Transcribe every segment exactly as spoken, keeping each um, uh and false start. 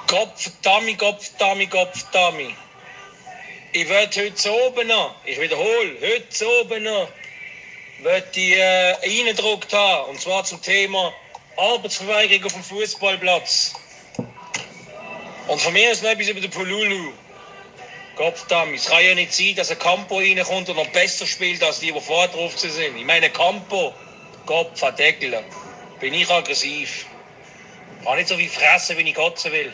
Kopf, Dummy, Kopf, Dummy, Kopf, Dummy. Ich werde heute zu oben noch, ich wiederhole, heute zu oben noch, werde ich äh, reingedruckt haben. Und zwar zum Thema Arbeitsverweigerung auf dem Fußballplatz. Und von mir ist noch etwas über den Pululu. Kopf, Dummy. Es kann ja nicht sein, dass ein Campo reinkommt und noch besser spielt als die, die vorher drauf sind. Ich meine, Campo, Kopf, ein Deckel. Bin ich aggressiv. Kann nicht so viel fressen, wie ich kotzen will.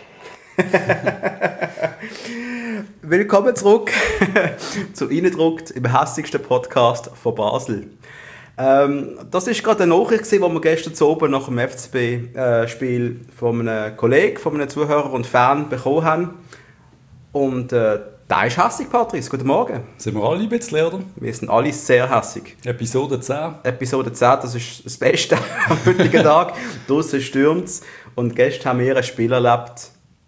Willkommen zurück zu Reingedruckt, im hässigsten Podcast von Basel. Ähm, das war gerade eine Nachricht, die wir gestern zu oben nach dem F C B-Spiel äh, von einem Kollegen, von einem Zuhörer und Fan bekommen haben. Und äh, der ist hässig, Patrice. Guten Morgen. Sind wir alle ein bisschen, oder? Wir sind alle sehr hässig. Episode zehn. Episode zehn, das ist das Beste am heutigen Tag. Draussen stürmt es. Und gestern haben wir ein Spiel erlebt.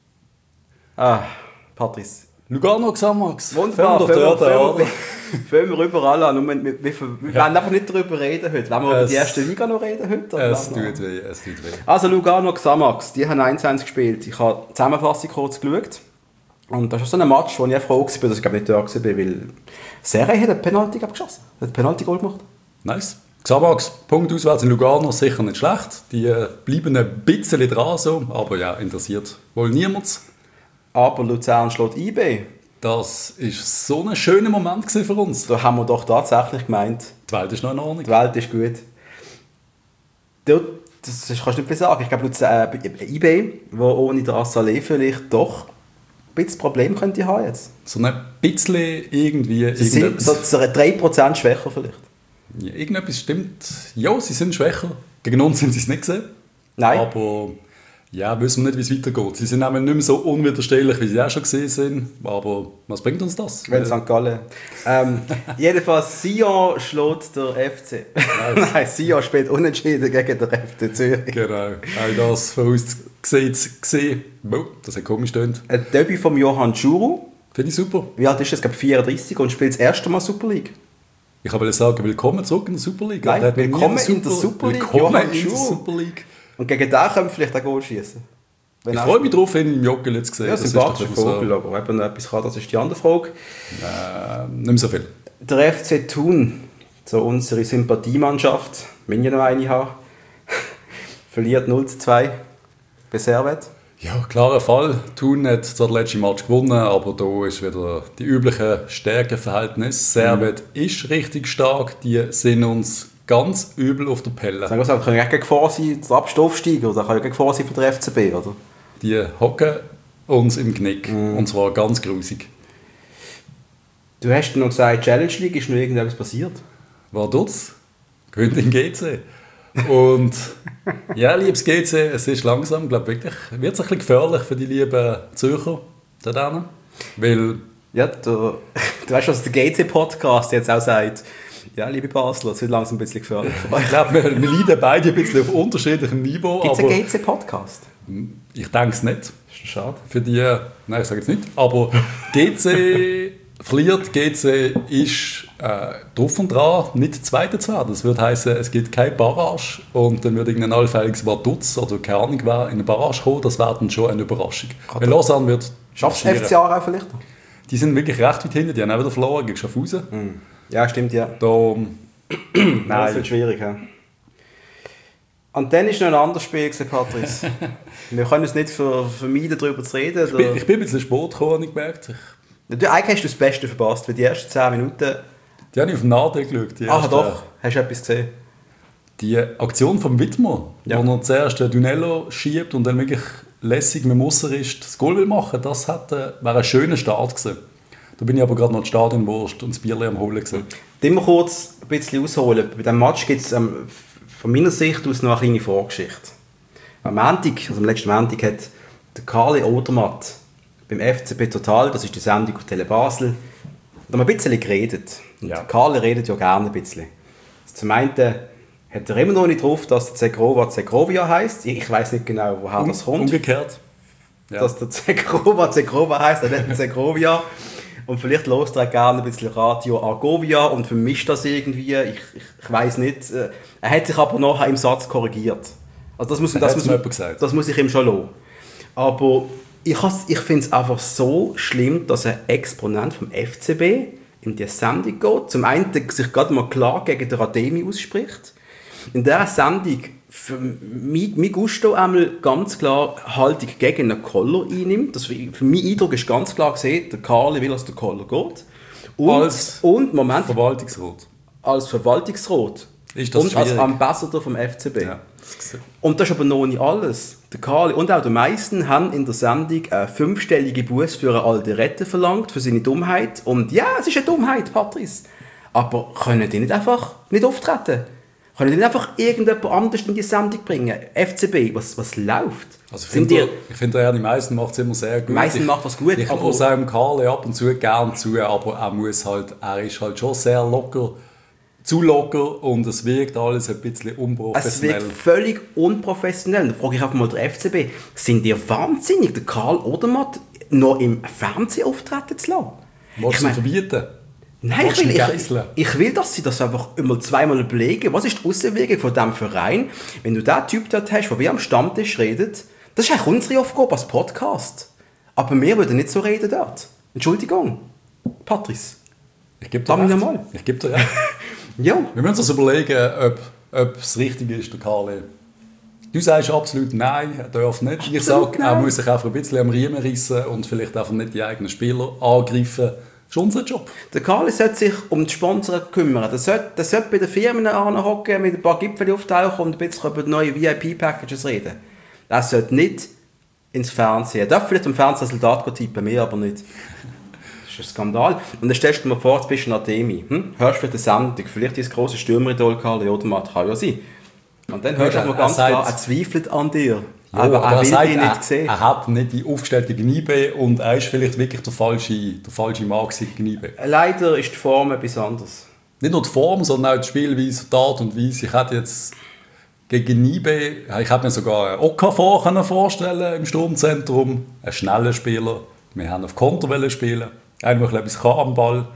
Ah, Patrice. Lugano Xamax. Wunderbar, fangen wir überall an. Wir, wir, wir, wir ja. werden einfach nicht darüber reden heute. Wollen wir es, über die erste Liga noch reden heute? Es tut weh, es tut weh. Also Lugano Xamax, die haben eins eins gespielt. Ich habe die Zusammenfassung kurz geschaut. Und das ist so ein Match, wo ich froh war, dass ich glaube nicht da war, weil Serie hat einen Penalty geschossen. Hat einen Penalty-Goal gemacht. Nice. Xamax, Punkt auswärts in Lugano, sicher nicht schlecht. Die äh, bleiben ein bisschen dran, so. Aber ja, interessiert wohl niemand. Aber Luzern schlägt I B. Das war so ein schöner Moment für uns. Da haben wir doch tatsächlich gemeint, die Welt ist noch in Ordnung. Die Welt ist gut. Das kannst du nicht viel sagen. Ich glaube, Luzern, äh, I B, wo ohne der Assalé vielleicht doch ein bisschen Problem könnte haben jetzt. So ein bisschen irgendwie... Sie sind so drei Prozent schwächer vielleicht. Ja, irgendetwas stimmt. Ja, sie sind schwächer. Gegen uns sind sie es nicht gesehen. Nein. Aber ja, wissen wir nicht, wie es weitergeht. Sie sind nämlich nicht mehr so unwiderstehlich, wie sie auch schon gesehen sind. Aber was bringt uns das? Wenn Sankt Gallen. Ähm, jedenfalls, Sion schlägt der F C. Nice. Nein, Sion spielt unentschieden gegen den F C Zürich. Genau. Auch das von uns gesehen. Oh, das hat komisch getönt. Ein Debüt von Johann Djourou. Finde ich super. Wie alt ist er? Ich glaube vierunddreißig und spielt das erste Mal Super League. Ich wollte sagen, willkommen zurück in der Super League. Nein, willkommen in der Super League. Willkommen in der Super League. Und gegen den können wir vielleicht ein Goal schießen. Ich freue mich darauf, ihn im Joggeli zu sehen. Ja, sympathischer Vogel, so. Aber wenn er etwas kann, das ist die andere Frage. Äh, nicht mehr so viel. Der F C Thun, so unsere Sympathiemannschaft, wenn ich noch eine habe, verliert null zu zwei bei Servet. Ja, klarer Fall. Thun hat zwar den letzten Match gewonnen, aber da ist wieder die üblichen Stärkeverhältnisse. Servet mhm. ist richtig stark, die sind uns ganz übel auf der Pelle. Sagen wir so, kann ja gegen Gefahr sein, der Abstofsteiger, oder kann ja gegen Gefahr sein für den F C B, oder? Die hocken uns im Knick, mm. und zwar ganz grusig. Du hast noch gesagt, Challenge League, ist noch irgendetwas passiert? War das? Gewinnt in G C. Und ja, liebes G C, es ist langsam, glaube wirklich, wird es ein bisschen gefährlich für die lieben Zürcher da drinnen, weil... Ja, du, du weißt, was der G C-Podcast jetzt auch sagt. Ja, liebe Basler, es wird langsam ein bisschen gefährlich. Ich glaube, wir, wir leiden beide ein bisschen auf unterschiedlichem Niveau. Gibt es einen G C-Podcast? Ich denke es nicht. Das ist schade. Für die, nein, ich sage jetzt nicht. Aber G C verliert, G C ist äh, drauf und dran, nicht Zweiter zu werden. Das würde heißen, es gibt keine Barrage und dann würde irgendein allfälliges Vaduz oder keine Ahnung wer in eine Barrage kommen. Das wäre dann schon eine Überraschung. Weil Lausanne wird... Schafft es F C A auch vielleicht? Die sind wirklich recht weit hinten. Die haben auch wieder verloren gegen Schaffhausen. Mm. Ja, stimmt, ja. Da, Nein. Das wird schwierig, ja. Und dann war noch ein anderes Spiel, Patrice. Wir können es nicht vermeiden, darüber zu reden. Ich bin, ich bin ein bisschen Sport gekommen, habe ich gemerkt. Du, eigentlich hast du das Beste verpasst, weil die ersten zehn Minuten... Die habe ich auf den Nadel geschaut. Ach doch, hast du etwas gesehen? Die Aktion vom Widmer, ja. Wo er zuerst den Dunello schiebt und dann wirklich lässig mit dem Ausserrist das Goal will machen, das hätte, wäre ein schöner Start gewesen. Da bin ich aber gerade noch die Stadionwurst und das Bierchen am Holen gesehen. Immer kurz ein bisschen ausholen. Bei diesem Match gibt es ähm, von meiner Sicht aus noch eine kleine Vorgeschichte. Am Montag, also am letzten Montag, hat der Karli Odermatt beim F C B Total, das ist die Sendung auf Tele Basel, da haben wir ein bisschen geredet. Und ja. Der Karli redet ja gerne ein bisschen. Also zum einen hat er immer noch nicht drauf, dass der Zegrova Zegrovia heisst. Ich weiss nicht genau, woher um, das kommt. Umgekehrt. Ja. Dass der Zegrova Zegrova heisst, er nicht Zegrovia. Und vielleicht hört er gerne ein bisschen Radio Argovia und vermischt das irgendwie. Ich, ich, ich weiss nicht. Er hat sich aber nachher im Satz korrigiert. Also das muss, das, das, muss, das muss ich ihm schon lassen. Aber Ich, ich finde es einfach so schlimm, dass ein Exponent vom F C B in die Sendung geht. Zum einen sich gerade mal klar gegen den Ademi ausspricht. In dieser Sendung für mich, mein Gusto einmal ganz klar Haltung gegen einen Koller einnimmt. Das, für mein Eindruck ist ganz klar gesehen, der Karli will, dass der Koller geht. Und, als und, Moment, Verwaltungsrat. Als Verwaltungsrat. Ist das und schwierig? Als Ambassador vom F C B. Ja. Und das ist aber noch nicht alles. Der Karli und auch die meisten haben in der Sendung eine fünfstellige Buß für eine alte Rette verlangt, für seine Dummheit. Und ja, es ist eine Dummheit, Patrice. Aber können die nicht einfach nicht auftreten? Können die nicht einfach irgendjemand anderes in die Sendung bringen? F C B, was, was läuft? Also ich finde, ich finde, er, die meisten macht es immer sehr gut. Die meisten ich, macht was gut. Ich muss auch dem Karli ab und zu gern zu, aber er muss halt, er ist halt schon sehr locker, zu locker und es wirkt alles ein bisschen unprofessionell. Es wirkt völlig unprofessionell. Da frage ich einfach mal den F C B, sind die wahnsinnig, den Karl Odermatt noch im Fernsehen auftreten zu lassen? Willst du ihn verbieten? Nein, ich will, ich, ich will, dass sie das einfach immer zweimal überlegen. Was ist die Auswirkung von diesem Verein? Wenn du diesen Typ dort hast, der wie am Stammtisch redet, das ist eigentlich unsere Aufgabe als Podcast. Aber wir würden nicht so reden dort. Entschuldigung, Patrice. Ich gebe dir recht. Mal. Ich gebe dir recht. Ja. Wir müssen uns überlegen, ob, ob es richtig ist, der Karli. Du sagst absolut nein, er darf nicht. Absolut ich sage, er muss sich einfach ein bisschen am Riemen rissen und vielleicht einfach nicht die eigenen Spieler angreifen. Das ist unser Job. Der Karli sollte sich um die Sponsoren kümmern. Der sollte, der sollte bei den Firmen anhocken, mit ein paar Gipfeln auftauchen und ein bisschen über neue V I P-Packages reden. Er sollte nicht ins Fernsehen. Er darf vielleicht im Fernsehresultat tippen, mehr aber nicht. Das ist ein Skandal. Und dann stellst du dir mal vor, du bist ein Ademi. Hm? Hörst du für die Sendung, vielleicht dein grosses Stürmeridol, Karli Odermatt, kann ja sein. Und dann hörst du mal ganz klar, er zweifelt an dir. Ja, aber er, er will sagt, dich nicht er, sehen. Er hat nicht die aufgestellte Gniebe und er ist vielleicht wirklich der falsche, der falsche Mann in Gniebe. Leider ist die Form etwas anderes. Nicht nur die Form, sondern auch die Spielweise, die Art und Weise. Ich hätte jetzt gegen Gniebe, ich hätte mir sogar einen Okafor vorstellen im Sturmzentrum. Einen schnellen Spieler. Wir haben auf Konter spielen. Einfach etwas kann am Ball.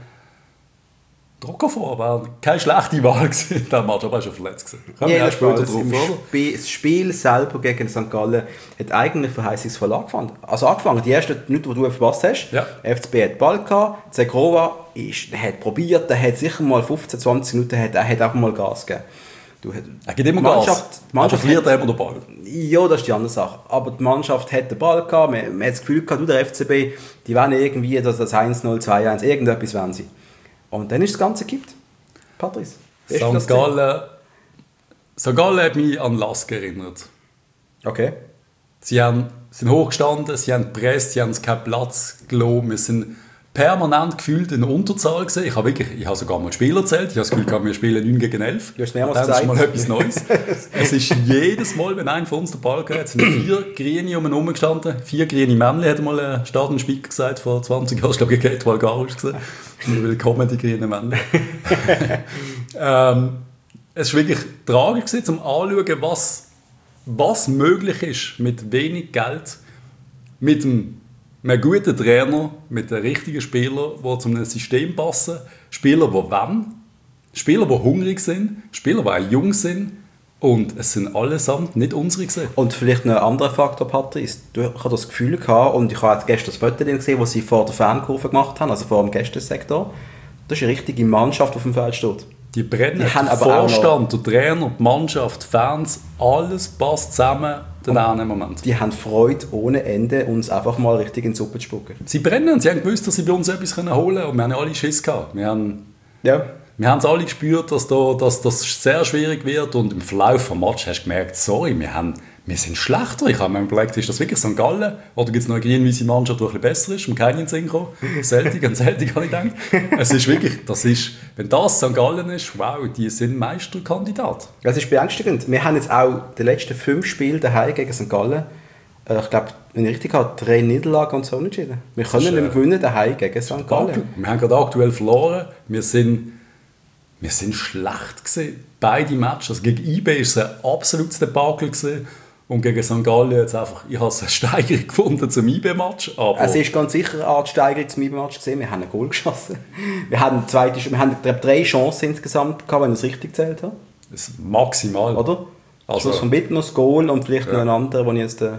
Okafor war keine schlechte Wahl gewesen. Der Match aber schon verletzt gewesen. Kommen wir auch später drauf, oder? Spiel, das Spiel selber gegen Sankt Gallen hat eigentlich verheißungsvoll angefangen. Also angefangen, die ersten Minuten, die du verpasst hast. Ja. F C B hat den Ball gehabt, Zegrova ist, der hat probiert, der hat sicher mal fünfzehn, zwanzig Minuten, hat, er hat auch mal Gas gegeben. Du, er gibt immer Mannschaft, Gas, Mannschaft aber verliert immer den Ball. Ja, das ist die andere Sache. Aber die Mannschaft hat den Ball gehabt, man, man hat das Gefühl gehabt, du, der F C B, die wollen irgendwie das, das eins null, zwei eins, irgendetwas wollen sie. Und dann ist das Ganze gekippt. Patrice. Sankt Gallen, Sankt Gallen hat mich an Lask erinnert. Okay. Sie haben, sind hochgestanden, sie haben gepresst, sie haben keinen Platz gelassen. Wir sind permanent gefühlt in der Unterzahl gesehen. Ich habe wirklich, ich habe sogar mal Spieler gezählt. Ich habe das Gefühl, wir spielen neun gegen elf. Du hast mehrmals das ist gesagt. mal etwas Neues. Es ist jedes Mal, wenn einer von uns den Ball hat, sind vier Grüne um ihn herum gestanden. Vier grüne Männchen, hat mal ein Stadionspeaker gesagt, vor zwanzig Jahren. Ich glaube, gegen Edward Garus gesehen. Willkommen, die grünen Männchen. ähm, es war wirklich tragisch gewesen, um anzuschauen, was, was möglich ist mit wenig Geld, mit einem einem guten Trainer, mit den richtigen Spielern, die zu einem System passen. Spieler, die wollen. Spieler, die hungrig sind. Spieler, die auch jung sind. Und es sind allesamt nicht unsere gewesen. Und vielleicht noch ein anderer Faktor, Patrice. Du hast das Gefühl gehabt, und ich habe gestern das Foto gesehen, das sie vor der Fankurve gemacht haben, also vor dem Gästesektor. Das ist eine richtige Mannschaft, die auf dem Feld steht. Die brennen. Die haben der aber Vorstand, der Trainer, die Mannschaft, die Fans, alles passt zusammen. Im Moment. Die haben Freude ohne Ende, uns einfach mal richtig in die Suppe zu spucken. Sie brennen. Sie haben gewusst, dass sie bei uns etwas holen können. Und wir haben alle Schiss gehabt. Wir haben, ja. wir haben es alle gespürt, dass, da, dass das sehr schwierig wird. Und im Verlauf des Matches hast du gemerkt, sorry, wir, haben, wir sind schlechter. Ich habe mir überlegt, ist das wirklich Sankt Gallen? Oder gibt es noch eine grün-weiße Mannschaft, die ein bisschen besser ist? Und keinen in den Sinn gekommen. Celtic, an Celtic habe ich gedacht. Es ist wirklich, das ist, wenn das Sankt Gallen ist, wow, die sind Meisterkandidat. Das ist beängstigend. Wir haben jetzt auch die letzten fünf Spiele daheim gegen Sankt Gallen, äh, ich glaube, wenn ich richtig habe, drei Niederlagen und so entschieden. Wir können nicht mehr gewinnen daheim gegen Sankt Gallen. Wir haben gerade aktuell verloren. Wir sind, wir sind schlecht gewesen. Beide Matches. Also gegen I B war es ein absolutes Debakel gewesen. Und gegen Sankt Gallen jetzt einfach, ich habe eine Steigerung gefunden zum I B-Match. Es ist ganz sicher eine Art Steigerung zum I B-Match gesehen. Wir haben ein Goal geschossen. Wir haben, zweite, wir haben drei Chancen insgesamt gehabt, wenn ich es richtig gezählt habe. Das ist maximal. Oder? Also, Schluss von Bittner, das Goal und vielleicht ja. noch ein anderer, den ich jetzt... Äh,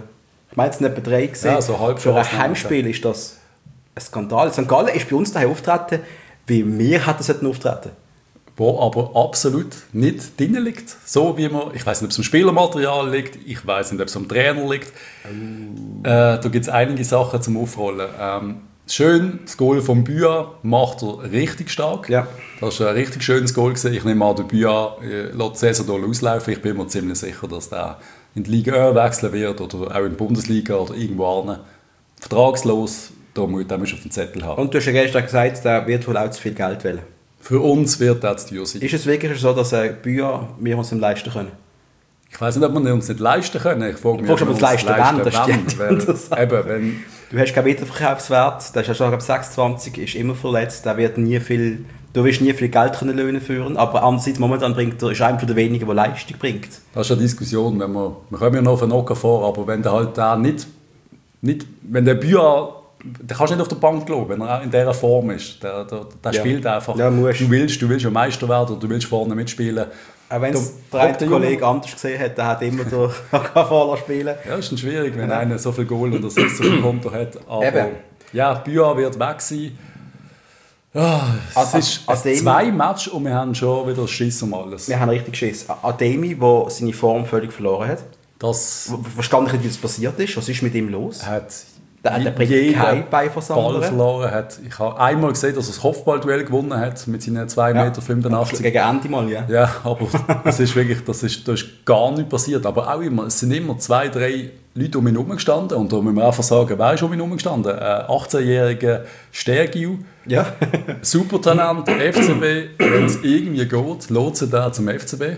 Ich meine, es sind etwa drei gesehen. Ja, so halb Für ein Chance Heimspiel ist das ein Skandal. Sankt Gallen ist bei uns daheim auftreten, wie wir hätten sollten auftreten. Wo aber absolut nicht drin liegt. So wie man, ich weiß nicht, ob es am Spielermaterial liegt, ich weiß nicht, ob es am Trainer liegt. Oh. Äh, da gibt es einige Sachen zum Aufrollen. Ähm, schön, das Goal von Buya macht er richtig stark. Ja. Das war ein richtig schönes Goal gewesen. Ich nehme an, der Buya äh, lässt die Saison hier auslaufen. Ich bin mir ziemlich sicher, dass der in die Liga eins wechseln wird oder auch in die Bundesliga oder irgendwo hin. Vertragslos, da muss er auf den Zettel haben. Und du hast ja gestern gesagt, der wird wohl auch zu viel Geld wollen. Für uns wird das zu teuer sein. Ist es wirklich so, dass ein Buya wir uns leisten können? Ich weiß nicht, ob wir uns nicht leisten können. Ich frage mich, ob wir uns leisten wollen. Das stimmt. Weil, eben, wenn du hast keinen Wiederverkaufswert, der ist ja schon ab sechsundzwanzig, ist immer verletzt, der wird nie viel, du wirst nie viel Geld können Löhne führen, aber andererseits momentan bringt er, ist er einer der wenigen, der Leistung bringt. Das ist eine Diskussion, wenn wir, wir kommen ja noch auf einen Ocker vor, aber wenn der halt da nicht, nicht, wenn der Buya, der kannst du nicht auf der Bank schauen, wenn er in dieser Form ist, der, der, der ja. spielt einfach, ja, du willst, du willst ja Meister werden, du willst vorne mitspielen. Auch wenn es der eine Kollege anders gesehen hat, der hat immer durch Vorlauf spielen. Ja, ist dann schwierig, wenn ja. einer so viel Goal und Assist auf dem Konto hat. Aber Eben. Ja, Buya wird weg sein. Ja, es ist Ademi, zwei Matches und wir haben schon wieder Schiss um alles. Wir haben richtig Schiss. Ademi, der seine Form völlig verloren hat. Das verstand ich nicht, wie das passiert ist. Was ist mit ihm los? Hat der, der bringt keinen Bein von Ball verloren. Hat. Ich habe einmal gesehen, dass er das Kopfballduell gewonnen hat mit seinen zwei Meter fünfundachtzig. Gegen Ende mal, ja. Ja, aber das ist wirklich, das ist, das ist gar nicht passiert. Aber auch immer, es sind immer zwei, drei Leute um ihn herum gestanden. Und da müssen wir einfach sagen, wer ist um ihn herum gestanden? Ein achtzehnjähriger Stergiu. Ja. Supertalent, F C B. Wenn es irgendwie geht, lotsen da zum F C B.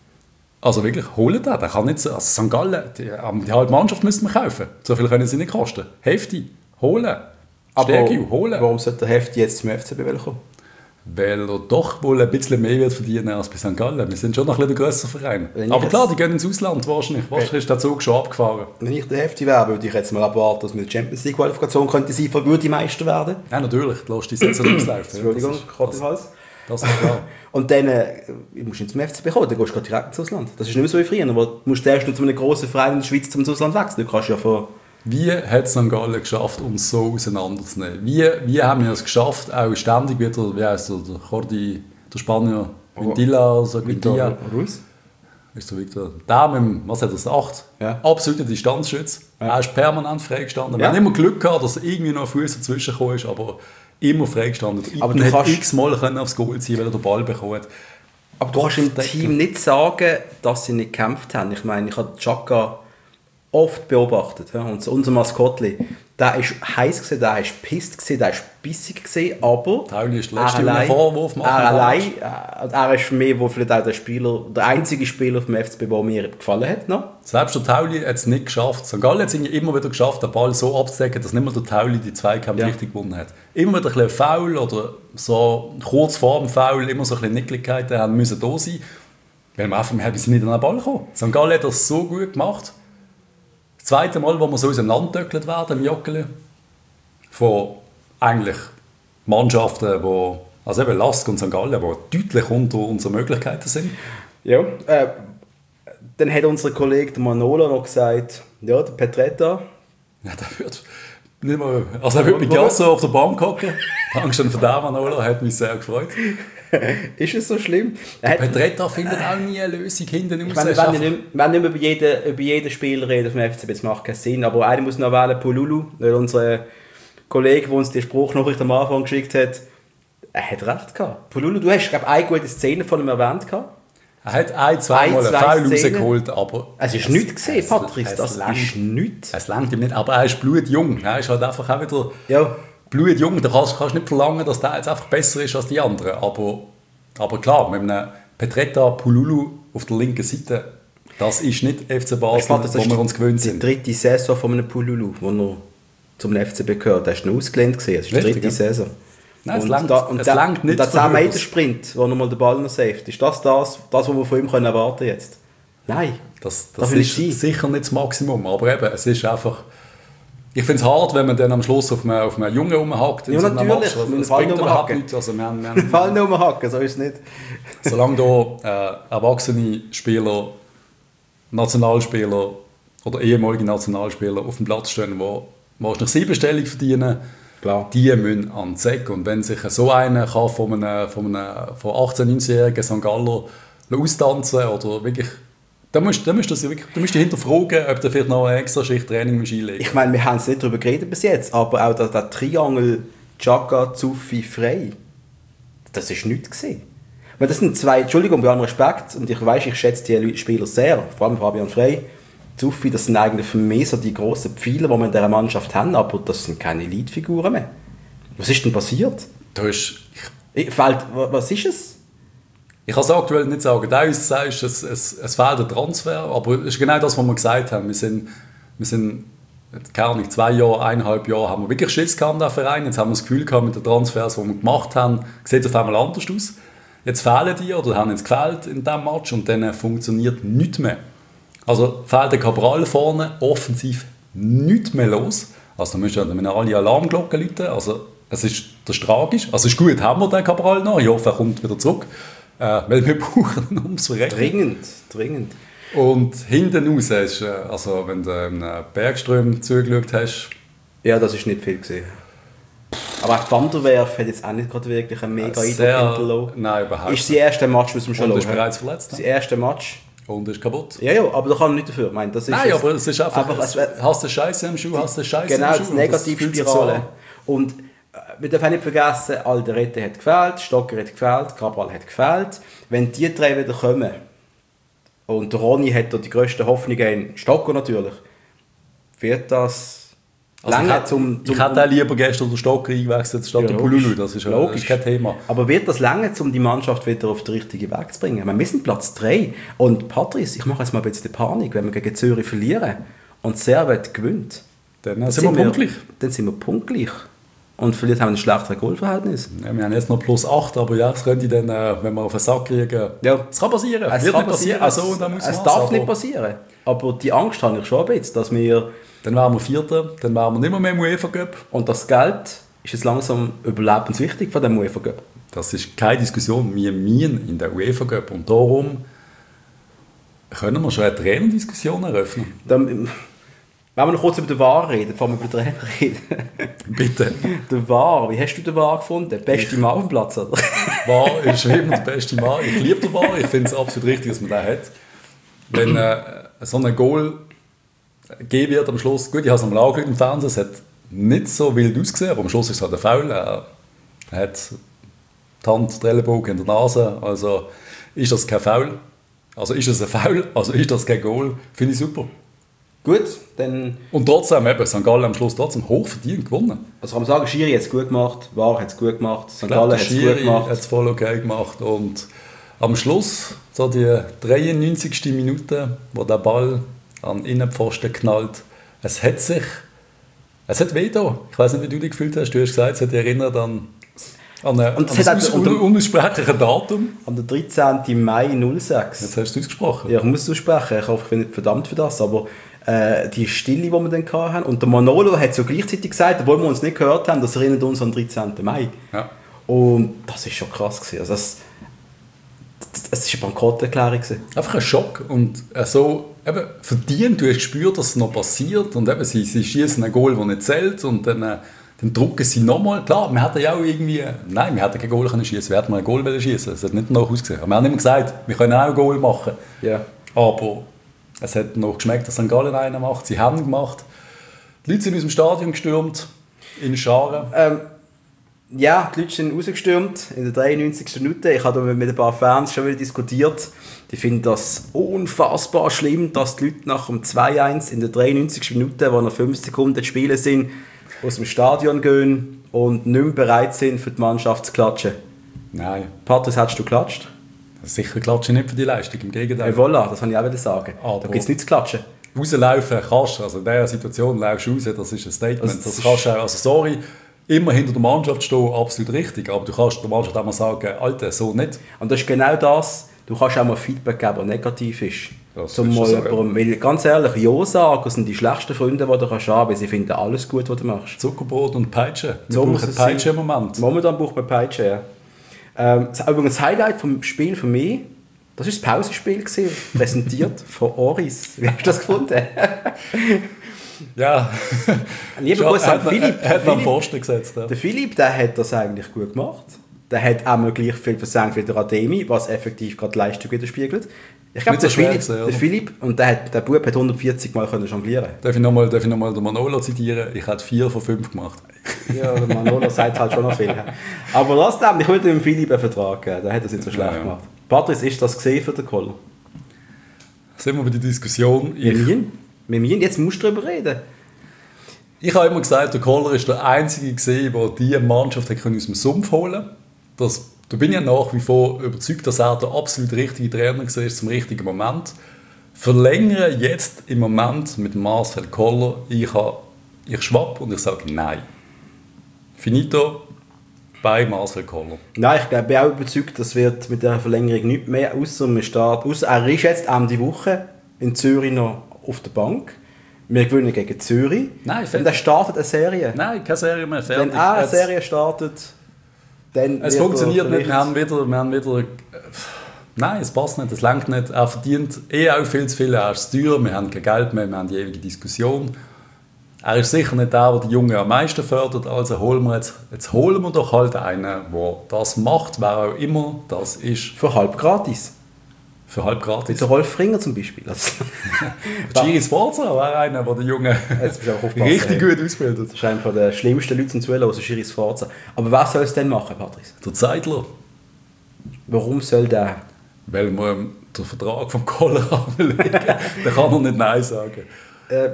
Also wirklich, holen den. Der kann nicht so. Also Sankt Gallen, die, die halbe Mannschaft müssen wir kaufen. So viel können sie nicht kosten. Hefti, holen. Stergiu, holen. Warum sollte der Hefti jetzt zum F C B kommen? Weil er doch wohl ein bisschen mehr wird verdienen als bei Sankt Gallen. Wir sind schon noch ein bisschen der grössere Verein. Aber klar, die gehen ins Ausland wahrscheinlich. Wahrscheinlich ist der Zug schon abgefahren. Wenn ich der Hefti wäre, würde ich jetzt mal abwarten, dass wir die Champions League Qualifikation könnte sein, würde die Meister werden. Ja, natürlich. Du lässt die Saison auslaufen. Entschuldigung, Kopf im Hals. Das ist klar. Und dann äh, musst du zum F C B kommen, dann gehst du direkt ins Ausland. Das ist nicht mehr so wie früher, aber du musst erst noch zu einem grossen Verein in der Schweiz zum Ausland wechseln. Du kannst ja von Wie hat Sankt Gallen geschafft, uns so auseinanderzunehmen? Wie, wie haben wir es geschafft, auch ständig wieder, wie heisst der, der Cordi, der Spanier, Vintilla, oder so, Vintilla. Ruiz? Ist der Victor. Der mit dem, was hat das, acht? Ja. Absoluter Distanzschütze. Ja. Er ist permanent freigestanden. Wir ja. haben immer Glück gehabt, dass irgendwie noch ein Fuß dazwischen gekommen ist, aber immer freigestanden. Aber du hätte kannst x-mal aufs Goal ziehen, weil er den Ball bekommen hat. Aber du kannst im Team nicht sagen, dass sie nicht gekämpft haben. Ich meine, ich habe Chaka oft beobachtet. Ja. Und unser Maskottli, der war heiß gewesen, der war pisst gewesen, der war bissig gewesen, aber Tauli ist der letzte, der einen Vorwurf macht. Er allein, er ist für mich, wo vielleicht auch der Spieler, der einzige Spieler vom F C B, der mir gefallen hat. No? Selbst der Tauli hat es nicht geschafft. Sankt Gallen hat es immer wieder geschafft, den Ball so abzudecken, dass nicht mehr der Tauli die Zweikämpfe ja. richtig gewonnen hat. Immer wieder ein bisschen Foul oder so kurz vor dem Foul, immer so ein bisschen Nicklichkeiten haben müssen da sein, weil wir einfach wir sind nicht an den Ball gekommen. Sankt Gallen hat das so gut gemacht. Das zweite Mal, wo wir so auseinandergetöckelt werden im Joggeli, von eigentlich Mannschaften, die, also eben Lask und Sankt Gallen, die deutlich unter unseren Möglichkeiten sind. Ja, äh, dann hat unser Kollege Manolo noch gesagt, ja, der Petretta. Ja, der wird nicht mal, also er wird mit Jasso auf der Bank hocken. Dankeschön für den Manolo, hat mich sehr gefreut. Ist es so schlimm? Petretta findet auch nie eine Lösung hinten raus. Ich meine, wir werden nicht mehr über jeden, über jeden Spieler reden vom F C B, das macht keinen Sinn. Aber einer muss noch wählen, Pululu, weil unser Kollege, der uns die Spruchnachricht am Anfang geschickt hat, er hat recht gehabt. Pululu, du hast, glaube ich, eine gute Szene von ihm erwähnt gehabt. Er hat ein, zwei Mal einen Foul rausgeholt, aber... Es ist nichts gesehen, Patrick, es, das es ist nichts. Es langt ihm nicht, aber er ist blutjung. Er ist halt einfach auch wieder ja. blutjung. Da kannst du nicht verlangen, dass der jetzt einfach besser ist als die anderen. Aber, aber klar, mit einem Petretta Pululu auf der linken Seite, das ist nicht F C Basel, fand, wo wir uns gewöhnt sind. Die dritte Saison von einem Pululu, wo er zum F C B gehört. Das ist noch ausgelehnt gesehen. Das ist die dritte ja. Saison. Nein, es und langt, da, und es der, langt nicht. Und der zehn Meter Sprint, wo nochmal der Ball noch saved, ist das das, das, was wir von ihm können erwarten jetzt? Nein. das, Das, das ist sein. Sicher nicht das Maximum, aber eben, es ist einfach... Ich finde es hart, wenn man dann am Schluss auf einen, auf einen Jungen rumhackt. Ja, so natürlich. Also, das bringt überhaupt nichts. Also, wir haben, wir haben, Fall nicht rumhacken, so ist es nicht. Solange da äh, erwachsene Spieler, Nationalspieler oder ehemalige Nationalspieler auf dem Platz stehen, die wahrscheinlich siebenstellig verdienen, Klar. die müssen an den Sack. Und wenn sich so einer kann von einem, von einem von achtzehn-, neunzehnjährigen Sankt Galler austanzen oder wirklich, dann musst, dann musst du wirklich, du musst dich hinterfragen, ob du vielleicht noch eine extra Schicht Training einlegen musst. Ich meine, wir haben es nicht darüber geredet bis jetzt, aber auch der, der Triangel Chaka, Zuffi, Frey, das war nichts gewesen. Weil das sind zwei, Entschuldigung, bei allem Respekt, und ich weiss, ich schätze die Spieler sehr, vor allem Fabian Frey, Zuffi, das sind eigentlich für mich so die grossen Pfeiler, die wir in dieser Mannschaft haben, aber das sind keine Elite-Figuren mehr. Was ist denn passiert? Du hast, ich, fehlt, was ist es? Ich kann es aktuell nicht sagen. Teilweise sagst du, es, es, es fehlt ein Transfer, aber es ist genau das, was wir gesagt haben. Wir sind, wir sind keine Ahnung, zwei Jahre, eineinhalb Jahre haben wir wirklich Schiss gehabt, der Verein. Jetzt haben wir das Gefühl gehabt, mit den Transfers, die wir gemacht haben, sieht es auf einmal anders aus. Jetzt fehlen die oder haben jetzt gefehlt in diesem Match und dann funktioniert nichts mehr. Also fehlt der Cabral vorne, offensiv nichts mehr los. Also da müssen wir alle Alarmglocken läuten. Also es ist, das ist tragisch. Also es ist gut, haben wir den Cabral noch. Ich hoffe, er kommt wieder zurück. Äh, weil wir brauchen ihn ums Verrecken. Dringend, dringend. Und hinten raus ist, also wenn du einem Bergström zugeschaut hast... Ja, das ist nicht viel gesehen. Aber auch Van der Werf hat jetzt auch nicht gerade wirklich einen mega Eindruck hinterlassen. Nein, überhaupt nicht. Ist das erste Match, was wir schon Und ist haben. bereits verletzt. Das erste Match. Und ist kaputt. Ja, ja, aber da kann man nicht dafür. Ich meine, das ist Nein, es, aber es ist einfach... einfach es, hast du Scheiße im Schuh, hast du Scheiße genau, im Schuh. das Negativspirale. Und äh, wir dürfen nicht vergessen, Alderete hat gefehlt, Stocker hat gefehlt, Cabral hat gefehlt. Wenn die drei wieder kommen, und der Ronny hat da die grössten Hoffnungen in Stocker natürlich, wird das... Also lange ich, zum, zum, ich hätte auch lieber gestern den Stocker eingewechselt statt Ja, den logisch. Pululu, das ist, Logisch. das ist kein Thema. Aber wird das lange, um die Mannschaft wieder auf den richtigen Weg zu bringen? Ich meine, wir sind Platz drei. Und Patrice, ich mache jetzt mal ein bisschen Panik, wenn wir gegen Zürich verlieren und Servet gewinnt. Dann, dann sind wir punktgleich. Dann sind wir punktgleich. Und vielleicht haben wir ein schlechteres Goalverhältnis. Ja, wir haben jetzt noch plus acht, aber ja, das könnte dann, äh, wenn wir auf den Sack kriegen, ja. es kann passieren. Es Wird kann nicht passieren. passieren. Also, es dann muss es man darf aber, nicht passieren. Aber die Angst habe ich schon ein bisschen, dass wir... Dann wären wir Vierter, dann wären wir nicht mehr, mehr im UEFA Cup. Und das Geld ist jetzt langsam überlebenswichtig von dem UEFA Cup. Das ist keine Diskussion. Wir müssen in der UEFA Cup. Und darum können wir schon eine Trainerdiskussion eröffnen. Dann, wenn wir noch kurz über den V A R reden, bevor wir über den Trainer reden. Bitte. Der V A R, wie hast du den V A R gefunden? Beste Mann auf dem Platz, oder? V A R ist immer der beste Mann. Ich liebe den V A R. Ich finde es absolut richtig, dass man den hat. Wenn äh, so ein Goal geben wird am Schluss, gut, ich habe es einmal angeschaut im Fernsehen, es hat nicht so wild ausgesehen, aber am Schluss ist es halt ein Foul. Er hat die Hand, den Ellenbogen in der Nase, also ist das kein Foul. Also ist es ein Foul, also ist das kein Goal. Finde ich super. Gut, dann... Und trotzdem, eben, Sankt Gallen am Schluss trotzdem hochverdient gewonnen. Also kann man sagen, Schiri hat es gut gemacht, V A R hat es gut gemacht, Sankt Gallen Gallen hat es gut gemacht. hat es voll okay gemacht und am Schluss, so die dreiundneunzigste Minute, wo der Ball an den Innenpfosten knallt, es hat sich, es hat weh da. Ich weiß nicht, wie du dich gefühlt hast. Du hast gesagt, es hat dich erinnert an, an, eine, und an es ein hat un, un, unaussprechliches Datum. Am dreizehnten Mai null sechs. Jetzt hast du es ausgesprochen. Ja, ich muss es aussprechen, ich hoffe, ich bin nicht verdammt für das, aber äh, die Stille, die wir dann hatten, und der Manolo hat so gleichzeitig gesagt, obwohl wir uns nicht gehört haben, das erinnert uns an den dreizehnten Mai. Ja. Und das war schon krass gewesen. Also das, es war eine Bankrotterklärung. Einfach ein Schock. Und äh, so eben, verdient, du hast gespürt, dass es noch passiert. Und eben, sie, sie schießen ein Goal, das nicht zählt. Und dann, äh, dann drucken sie nochmal. Klar, wir hätten ja auch irgendwie... Nein, wir hätten kein Goal schießen. Wir hätten mal ein Goal schießen. Es hat nicht danach ausgesehen. Aber wir haben immer gesagt, wir können auch ein Goal machen. Ja. Aber es hat noch geschmeckt, dass Sankt Gallen einen macht. Sie haben gemacht. Die Leute sind aus dem Stadion gestürmt. In Scharen. Ähm, Ja, die Leute sind rausgestürmt in der dreiundneunzigsten Minute. Ich habe mit ein paar Fans schon wieder diskutiert. Die finden das unfassbar schlimm, dass die Leute nach dem zwei eins in der dreiundneunzigsten Minute, wo noch fünf Sekunden zu spielen sind, aus dem Stadion gehen und nicht mehr bereit sind, für die Mannschaft zu klatschen. Nein. Patrice, hättest du geklatscht? Sicher klatsche ich nicht für die Leistung, im Gegenteil. Hey, voilà, das wollte ich auch wieder sagen. Aber da gibt es nichts zu klatschen. Rauslaufen kannst du, also in dieser Situation laufst du raus, das ist ein Statement. Das, das kannst du auch, also sorry, immer hinter der Mannschaft stehen, absolut richtig, aber du kannst der Mannschaft auch mal sagen, Alter, so nicht. Und das ist genau das, du kannst auch mal Feedback geben, das negativ ist. Das Zum ist mal so, jemandem, weil ganz ehrlich, Ja-Sager sind die schlechtesten Freunde, die du kannst haben, weil sie finden alles gut, was du machst. Zuckerbrot und Peitsche. Wir So brauchen muss es Peitsche sein. im Moment. Momentan braucht man Peitsche, ja. Ähm, das, übrigens das Highlight vom Spiel für mich Das war das Pausenspiel, gewesen, präsentiert von Oris. Wie hast du das gefunden? Ja, Lieber Gruß an Philipp. Er hat man am Pfosten gesetzt. Ja. Der Philipp, der hat das eigentlich gut gemacht. Der hat auch mal gleich viel versenkt wie der Ademi, was effektiv gerade die Leistung widerspiegelt. Ich glaube, der, so schwer Philipp, gewesen, der Philipp, und der, hat, der Bub hat hundertvierzig Mal können jonglieren. Darf ich nochmal noch den Manolo zitieren? Ich habe vier von fünf gemacht. Ja, der Manolo sagt halt schon noch viel. Aber lass dem, ich würde dem Philipp einen Vertrag geben. Der hat das nicht so schlecht ja, ja. gemacht. Patrice, ist das gesehen für den Koller? Sind wir bei der Diskussion? Wir müssen, wir müssen, jetzt musst du darüber reden. Ich habe immer gesagt, der Koller ist der Einzige gesehen, der diese Mannschaft aus dem Sumpf holen konnte. Das, da bin ich nach wie vor überzeugt, dass er der absolut richtige Trainer war zum richtigen Moment. Verlängere jetzt im Moment mit Marcel Koller. Ich, habe, ich schwapp und ich sage nein. Finito bei Marcel Koller. Nein, ich bin auch überzeugt, das wird mit der Verlängerung nicht mehr, außer wir starten. Ausser er ist jetzt Ende Woche in Zürich noch auf der Bank. Wir gewinnen gegen Zürich. Nein, und er startet eine Serie. Nein, keine Serie mehr. Fertig. Wenn er eine Serie startet, dann es funktioniert nicht. Wir haben wieder, wir haben wieder... Nein, es passt nicht, es lenkt nicht. Er verdient eh auch viel zu viel. Er ist teuer, wir haben kein Geld mehr, wir haben die ewige Diskussion. Er ist sicher nicht der, der die Jungen am meisten fördert. Also holen wir jetzt, jetzt holen wir doch halt einen, der das macht, wer auch immer das ist. Für halb gratis. Für halb gratis. Der Rolf Fringer zum Beispiel. Giri Sforza wäre einer, der den Jungen richtig gut ausbildet. Das ist einer der schlimmsten Leute zum Zuhören, also Giri Sforza. Aber wer soll es denn machen, Patrice? Der Zeidler. Warum soll der? Weil wir den Vertrag vom Koller anlegen. Da kann er nicht Nein sagen. Äh,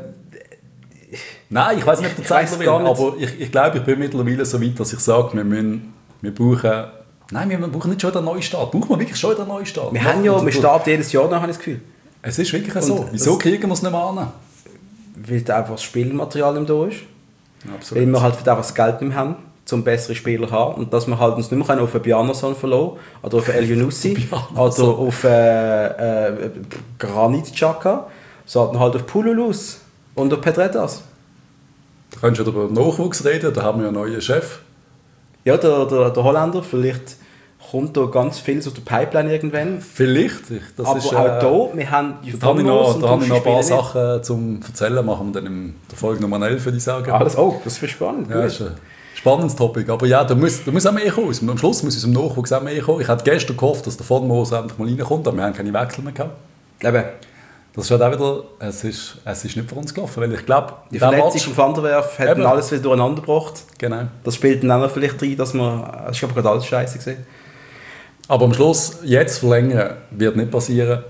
Nein, ich weiß nicht, ob der Zeidler will, aber ich, ich glaube, ich bin mittlerweile so weit, dass ich sage, wir, müssen, wir brauchen... Nein, wir brauchen nicht schon den Neustart. Brauchen wir wirklich schon den Neustart? Wir haben ja, wir starten jedes Jahr noch, habe ich das Gefühl. Es ist wirklich so. Wieso kriegen wir es nicht mehr an? Weil einfach das Spielmaterial im da ist. Absolut. Weil wir halt einfach das Geld nicht mehr haben, um bessere Spieler zu haben. Und dass wir halt uns nicht mehr auf einen Bjarnason verlassen oder auf einen El Younousi oder auf äh, äh, Granit Xhaka, sondern halt auf Pululus und auf Pedretas. Da kannst du über den Nachwuchs reden, da haben wir einen neuen Chef. Ja, der, der, der Holländer, vielleicht kommt da ganz viel aus der Pipeline irgendwann. Vielleicht. Das aber ist, auch äh, hier, wir haben die Da habe ich noch, da habe ich noch ein paar Sachen zum Erzählen, machen wir dann in der Folge Nummer elf, würde ich sagen. Alles, oh, das ist spannend. Ja, das ist ein spannendes Topic. Aber ja, da muss, da muss auch mehr kommen. Am Schluss muss es im Nachwuchs auch mehr kommen. Ich hatte gestern gehofft, dass der Von Moos endlich mal reinkommt, aber wir haben keine Wechsel mehr gehabt. Eben. Das ist halt auch wieder, es ist, es ist nicht für uns gelaufen, weil ich glaube... Die Verletzung vom Van der Werf hat dann alles wieder durcheinander gebracht. Genau. Das spielt dann auch noch vielleicht rein, dass man... Es ist aber gerade alles scheiße gesehen. Aber am Schluss, jetzt verlängern, wird nicht passieren.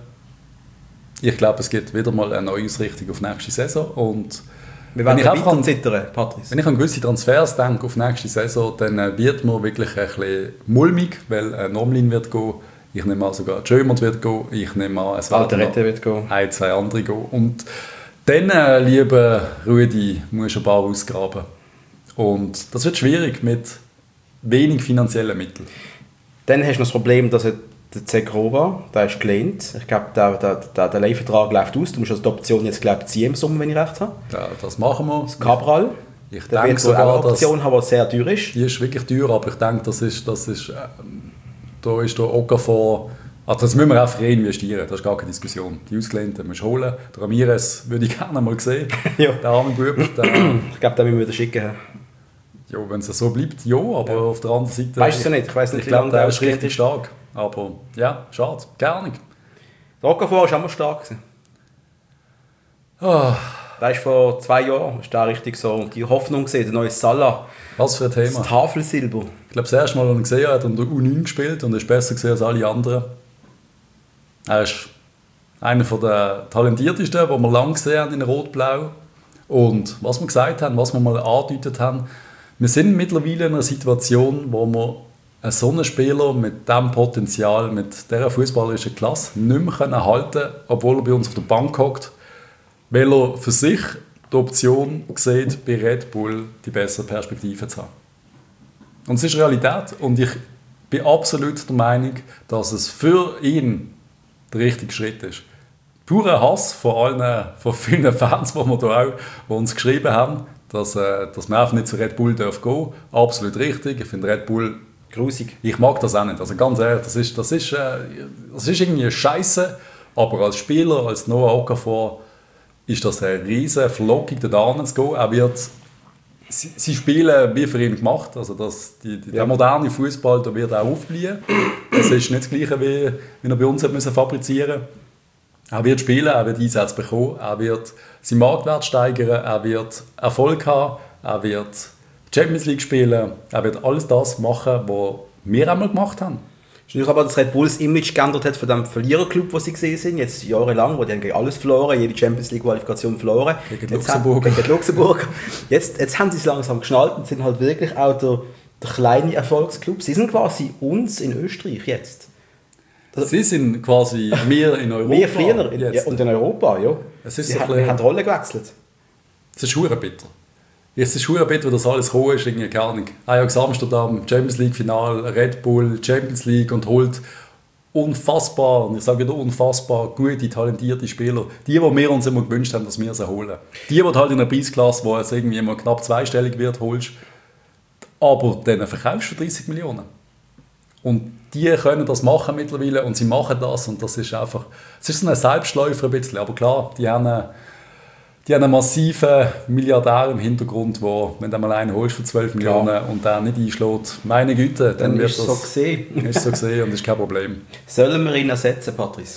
Ich glaube, es gibt wieder mal eine neue Ausrichtung auf nächste Saison. Und wir werden weiter an, zittern, Patrice. Wenn ich an gewisse Transfers denke auf nächste Saison, dann wird mir wirklich ein bisschen mulmig, weil ein Omlin wird gehen. Ich nehme an, sogar Jömert wird gehen. Ich nehme an, es werden wird gehen. Ein, zwei andere gehen. Und dann, äh, lieber Rudi, musst du ein paar ausgraben. Und das wird schwierig mit wenig finanziellen Mitteln. Dann hast du noch das Problem, dass der Zegrova, der ist gelehnt. Ich glaube, der, der, der, der Leihvertrag läuft aus. Du musst also die Option jetzt, glaube ich, ziehen im Sommer, wenn ich recht habe. Ja, das machen wir. Das Cabral. Ich der denke wird sogar, eine Option haben, die sehr teuer ist. Die ist wirklich teuer, aber ich denke, das ist... Das ist äh, Da ist der Okafor, also das müssen wir einfach reinvestieren, das ist gar keine Diskussion. Die Ausgelehnten musst du holen. Der Ramirez würde ich gerne mal sehen. Ja. Der arme Bub. Der, ich glaube, den müssen wir wieder schicken. Ja, wenn es so bleibt, ja, aber ja. Auf der anderen Seite... Weißt du nicht? Ich weiß nicht, ich glaube, der ist richtig ist. stark. Aber ja, schade, keine Ahnung. Der Okafor war auch mal stark. Oh. Der ist vor zwei Jahren ist der richtig so die Hoffnung gesehen, der neue Salah. Was für ein Thema. Das Tafelsilber. Ich glaube, das erste Mal, als ich gesehen habe, hat er in der U neun gespielt und ist besser gesehen als alle anderen. Er ist einer der talentiertesten, die wir lange gesehen haben in Rot-Blau. Und was wir gesagt haben, was wir mal angedeutet haben, wir sind mittlerweile in einer Situation, wo wir einen so einen Spieler mit diesem Potenzial, mit dieser fußballerischen Klasse nicht mehr halten können, obwohl er bei uns auf der Bank hockt, weil er für sich die Option sieht, bei Red Bull die bessere Perspektive zu haben. Und es ist Realität und ich bin absolut der Meinung, dass es für ihn der richtige Schritt ist. Purer Hass von allen, von vielen Fans, die wir da auch, die uns geschrieben haben, dass, äh, dass man einfach nicht zu Red Bull darf gehen. Absolut richtig. Ich finde Red Bull Grusig. Ich mag das auch nicht. Also ganz ehrlich, das ist, das ist, äh, das ist irgendwie Scheiße. Aber als Spieler, als Noah Okafor, ist das eine riesige Verlockung, da zu gehen. Er wird, sie, sie spielen wie für ihn gemacht. Also das, die, die, ja. Der moderne Fußball, da wird auch aufblühen. Das ist nicht das Gleiche, wie, wie er bei uns hat müssen fabrizieren. Er wird spielen, er wird Einsätze bekommen, er wird seinen Marktwert steigern, er wird Erfolg haben, er wird Champions League spielen, er wird alles das machen, was wir einmal gemacht haben. Ist nicht aber, dass Red Bulls Image geändert hat von dem Verliererclub, wo sie gesehen sind, jetzt jahrelang, wo die haben alles verloren, jede Champions League Qualifikation verloren. Gegen Luxemburg. Haben, gegen Luxemburg. Jetzt, jetzt haben sie es langsam geschnallt und sind halt wirklich auch der, der kleine Erfolgsclub. Sie sind quasi uns in Österreich jetzt. Also, sie sind quasi wir in Europa. Wir früher in, ja, und in Europa, ja. Es ist sie so haben, haben die Rolle gewechselt. Es ist verdammt bitter. Es ist verdammt bitter, dass alles gekommen ist, irgendwie keine Ahnung. Ajax Amsterdam, Champions League Final, Red Bull, Champions League und holt unfassbar, und ich sage wieder unfassbar, gute, talentierte Spieler. Die, die wir uns immer gewünscht haben, dass wir sie holen. Die, die halt in einer Preisklasse, wo es irgendwie immer knapp zweistellig wird, holst. Aber dann verkaufst du für dreißig Millionen. Und die können das machen mittlerweile und sie machen das und das ist einfach, es ist so ein Selbstläufer ein bisschen, aber klar, die haben, eine, die haben einen massiven Milliardär im Hintergrund, wo, wenn du mal einen holst für zwölf Millionen klar. Und der nicht einschlägt, meine Güte, dann, dann wird ist das so gesehen. ist so gesehen und ist kein Problem. Sollen wir ihn ersetzen, Patrice?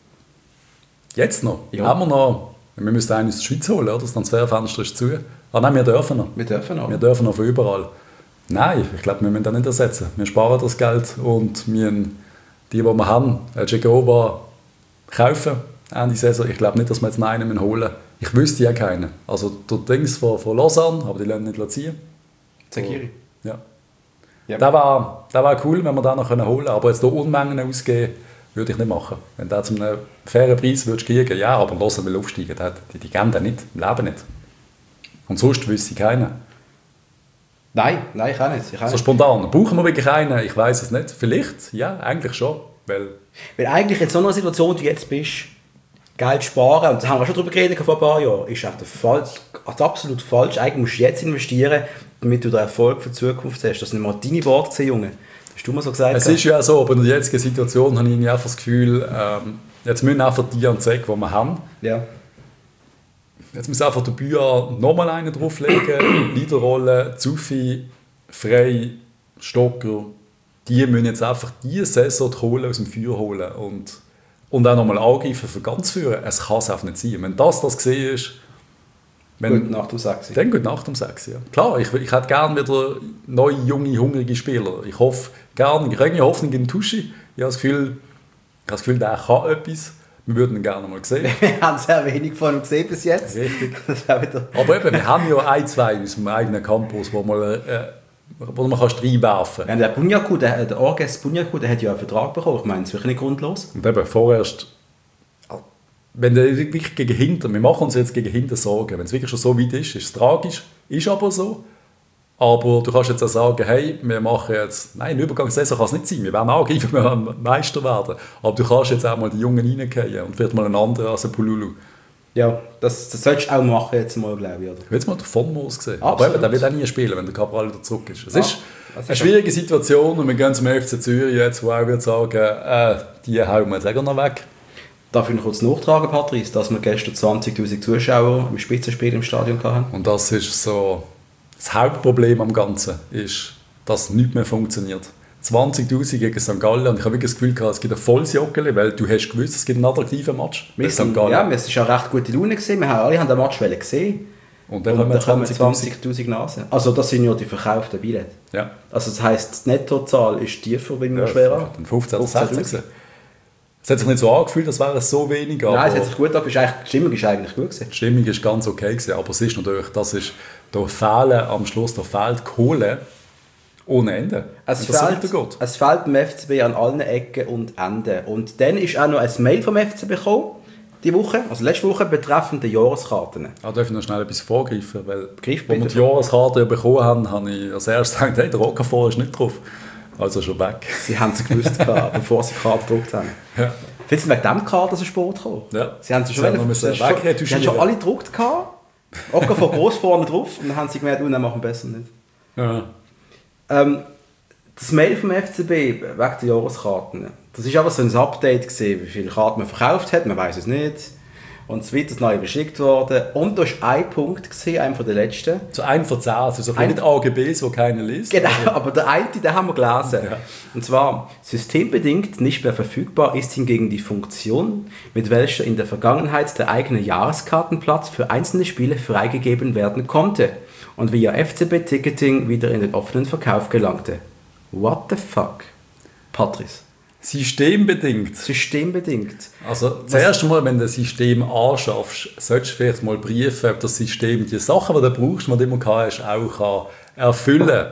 Jetzt noch? Ja. Haben wir noch? Wir müssen einen aus der Schweiz holen, oder? Das Transferfenster ist zu. Ah nein, wir dürfen noch. Wir dürfen noch. Wir dürfen noch von überall. Nein, ich glaube, wir müssen das nicht ersetzen. Wir sparen das Geld und wir die, die wir haben, Jegova kaufen Ende Saison. Ich glaube nicht, dass wir jetzt noch einen holen müssen. Ich wüsste ja keinen. Also der Dings von, von Lausanne, aber die lassen nicht ziehen. Zakiri. Ja. Ja. Das war, das war cool, wenn wir den noch holen können. Aber jetzt hier Unmengen ausgeben, würde ich nicht machen. Wenn du zu einem fairen Preis würdest kriegen, ja, aber Lausanne will aufsteigen. Die, die geben das nicht, im Leben nicht. Und sonst wüsste ich keinen. Nein, nein, ich auch nicht. Ich auch so nicht. spontan. Brauchen wir wirklich einen? Ich weiß es nicht. Vielleicht, ja, eigentlich schon. Weil, weil eigentlich in so einer Situation, wie du jetzt bist, Geld sparen, und da haben wir schon darüber geredet vor ein paar Jahren, ist auch der falsch, also absolut falsch. Eigentlich musst du jetzt investieren, damit du den Erfolg für die Zukunft hast. Das sind mal deine Worte gesehen, Junge. Hast du mal so gesagt? Es ist ja so, aber in der jetzigen Situation habe ich einfach das Gefühl, ähm, jetzt müssen einfach die an Zeug, die wir haben. Ja. Jetzt muss einfach der Bühler nochmal einen drauflegen, Leaderrolle, Zufi, Frey, Stocker, die müssen jetzt einfach diese Saison die Kohle aus dem Feuer holen und, und auch nochmal angreifen für ganz führen. Es kann es einfach nicht sein. Wenn das das gesehen ist, wenn, gut Nacht um sechs. Dann gut Nacht um sechs, ja. Klar, ich, ich hätte gerne wieder neue, junge, hungrige Spieler. Ich hoffe gerne, ich habe Hoffnung in Tuschi. Ich habe das Gefühl, ich habe das Gefühl, der kann etwas. Wir würden ihn gerne mal sehen. Wir haben sehr wenig von ihm gesehen bis jetzt. Richtig. Das wieder aber eben, wir haben ja ein, zwei aus dem eigenen Campus, wo man, äh, wo man kannst reinwerfen kann. Ja, der Bunyaku, der, der Orges Bunyaku, der hat ja einen Vertrag bekommen. Ich meine, das ist wirklich nicht grundlos. Und eben, vorerst, wenn der wirklich gegen hinten, wir machen uns jetzt gegen hinten Sorgen, wenn es wirklich schon so weit ist, ist es tragisch, ist aber so. Aber du kannst jetzt auch sagen, hey, wir machen jetzt, nein, eine Übergangssaison kann es nicht sein, wir werden angreifen, wir werden Meister werden. Aber du kannst jetzt auch mal die Jungen reingehen und vielleicht mal einen anderen als ein Pululu. Ja, das, das solltest du auch machen jetzt mal, glaube ich. Oder? Jetzt mal den Vonmos gesehen. Absolut. Aber eben, der wird auch nie spielen, wenn der Cabral wieder zurück ist. Es Ja, ist eine schwierige Situation und wir gehen zum F C Zürich jetzt, wo auch wird sagen, äh, die hauen wir jetzt auch noch weg. Darf ich noch kurz nachtragen, Patrice, dass wir gestern zwanzigtausend Zuschauer im Spitzenspiel im Stadion hatten? Und das ist so... Das Hauptproblem am Ganzen ist, dass nichts mehr funktioniert. zwanzigtausend gegen Sankt Gallen und ich habe wirklich das Gefühl gehabt, es gibt ein volles Joggeli, weil du hast gewusst, es gibt einen attraktiven Match mit Sankt Gallen. Ja, es war auch recht gute Laune gewesen. Wir haben alle haben den Match gesehen. Und dann, und dann kommen zwanzigtausend Nasen. Also das sind ja die verkauften Billette. Ja. Also das heisst, die Nettozahl ist tiefer, wenn wir ja, schwerer. Dann fünfzehn oder sechzehn. Es hat sich nicht so angefühlt, als wäre es so wenig. Aber nein, es hat sich gut angefühlt. Die Stimmung war eigentlich gut gewesen. Die Stimmung war ganz okay gewesen, aber es ist natürlich, das ist, da fehlen am Schluss, da fehlt Kohle ohne Ende. Es fehlt, es fehlt dem F C B an allen Ecken und Enden. Und dann ist auch noch ein Mail vom F C B gekommen, die Woche, also letzte Woche, betreffend die Jahreskarten. Ah, darf ich noch schnell etwas vorgreifen? Weil, Greif als wir die Jahreskarte bekommen haben, habe ich als erstes gedacht, hey, der Rockefeller ist nicht drauf. Also schon weg. Sie haben es gewusst, bevor sie die Karte gedruckt haben. Ja. Findest du wegen dem Karte so Sport gekommen? Ja. Sie haben sie schon, schon, sie haben schon alle gedruckt. Auch von groß vorne drauf. Und dann haben sie gemerkt, oh, nein, machen wir besser nicht. Ja. Ähm, Das Mail vom F C B wegen der Jahreskarten, das war aber so ein Update gewesen, wie viele Karten man verkauft hat, man weiß es nicht. Und es wird das neu beschickt worden. Und da war ein Punkt, gewesen, einer der letzten. So ein von zehn, also so ein nicht A G Bs, die keiner liest. Genau, also. aber der eine, den haben wir gelesen. Ja. Und zwar, systembedingt nicht mehr verfügbar ist hingegen die Funktion, mit welcher in der Vergangenheit der eigene Jahreskartenplatz für einzelne Spiele freigegeben werden konnte und via F C B-Ticketing wieder in den offenen Verkauf gelangte. What the fuck? Patrice. Systembedingt. Systembedingt. Also zuerst mal, wenn du das System anschaffst, solltest du vielleicht mal prüfen, ob das System die Sachen, die du brauchst, die du immer gehabt hast, auch kann erfüllen kann.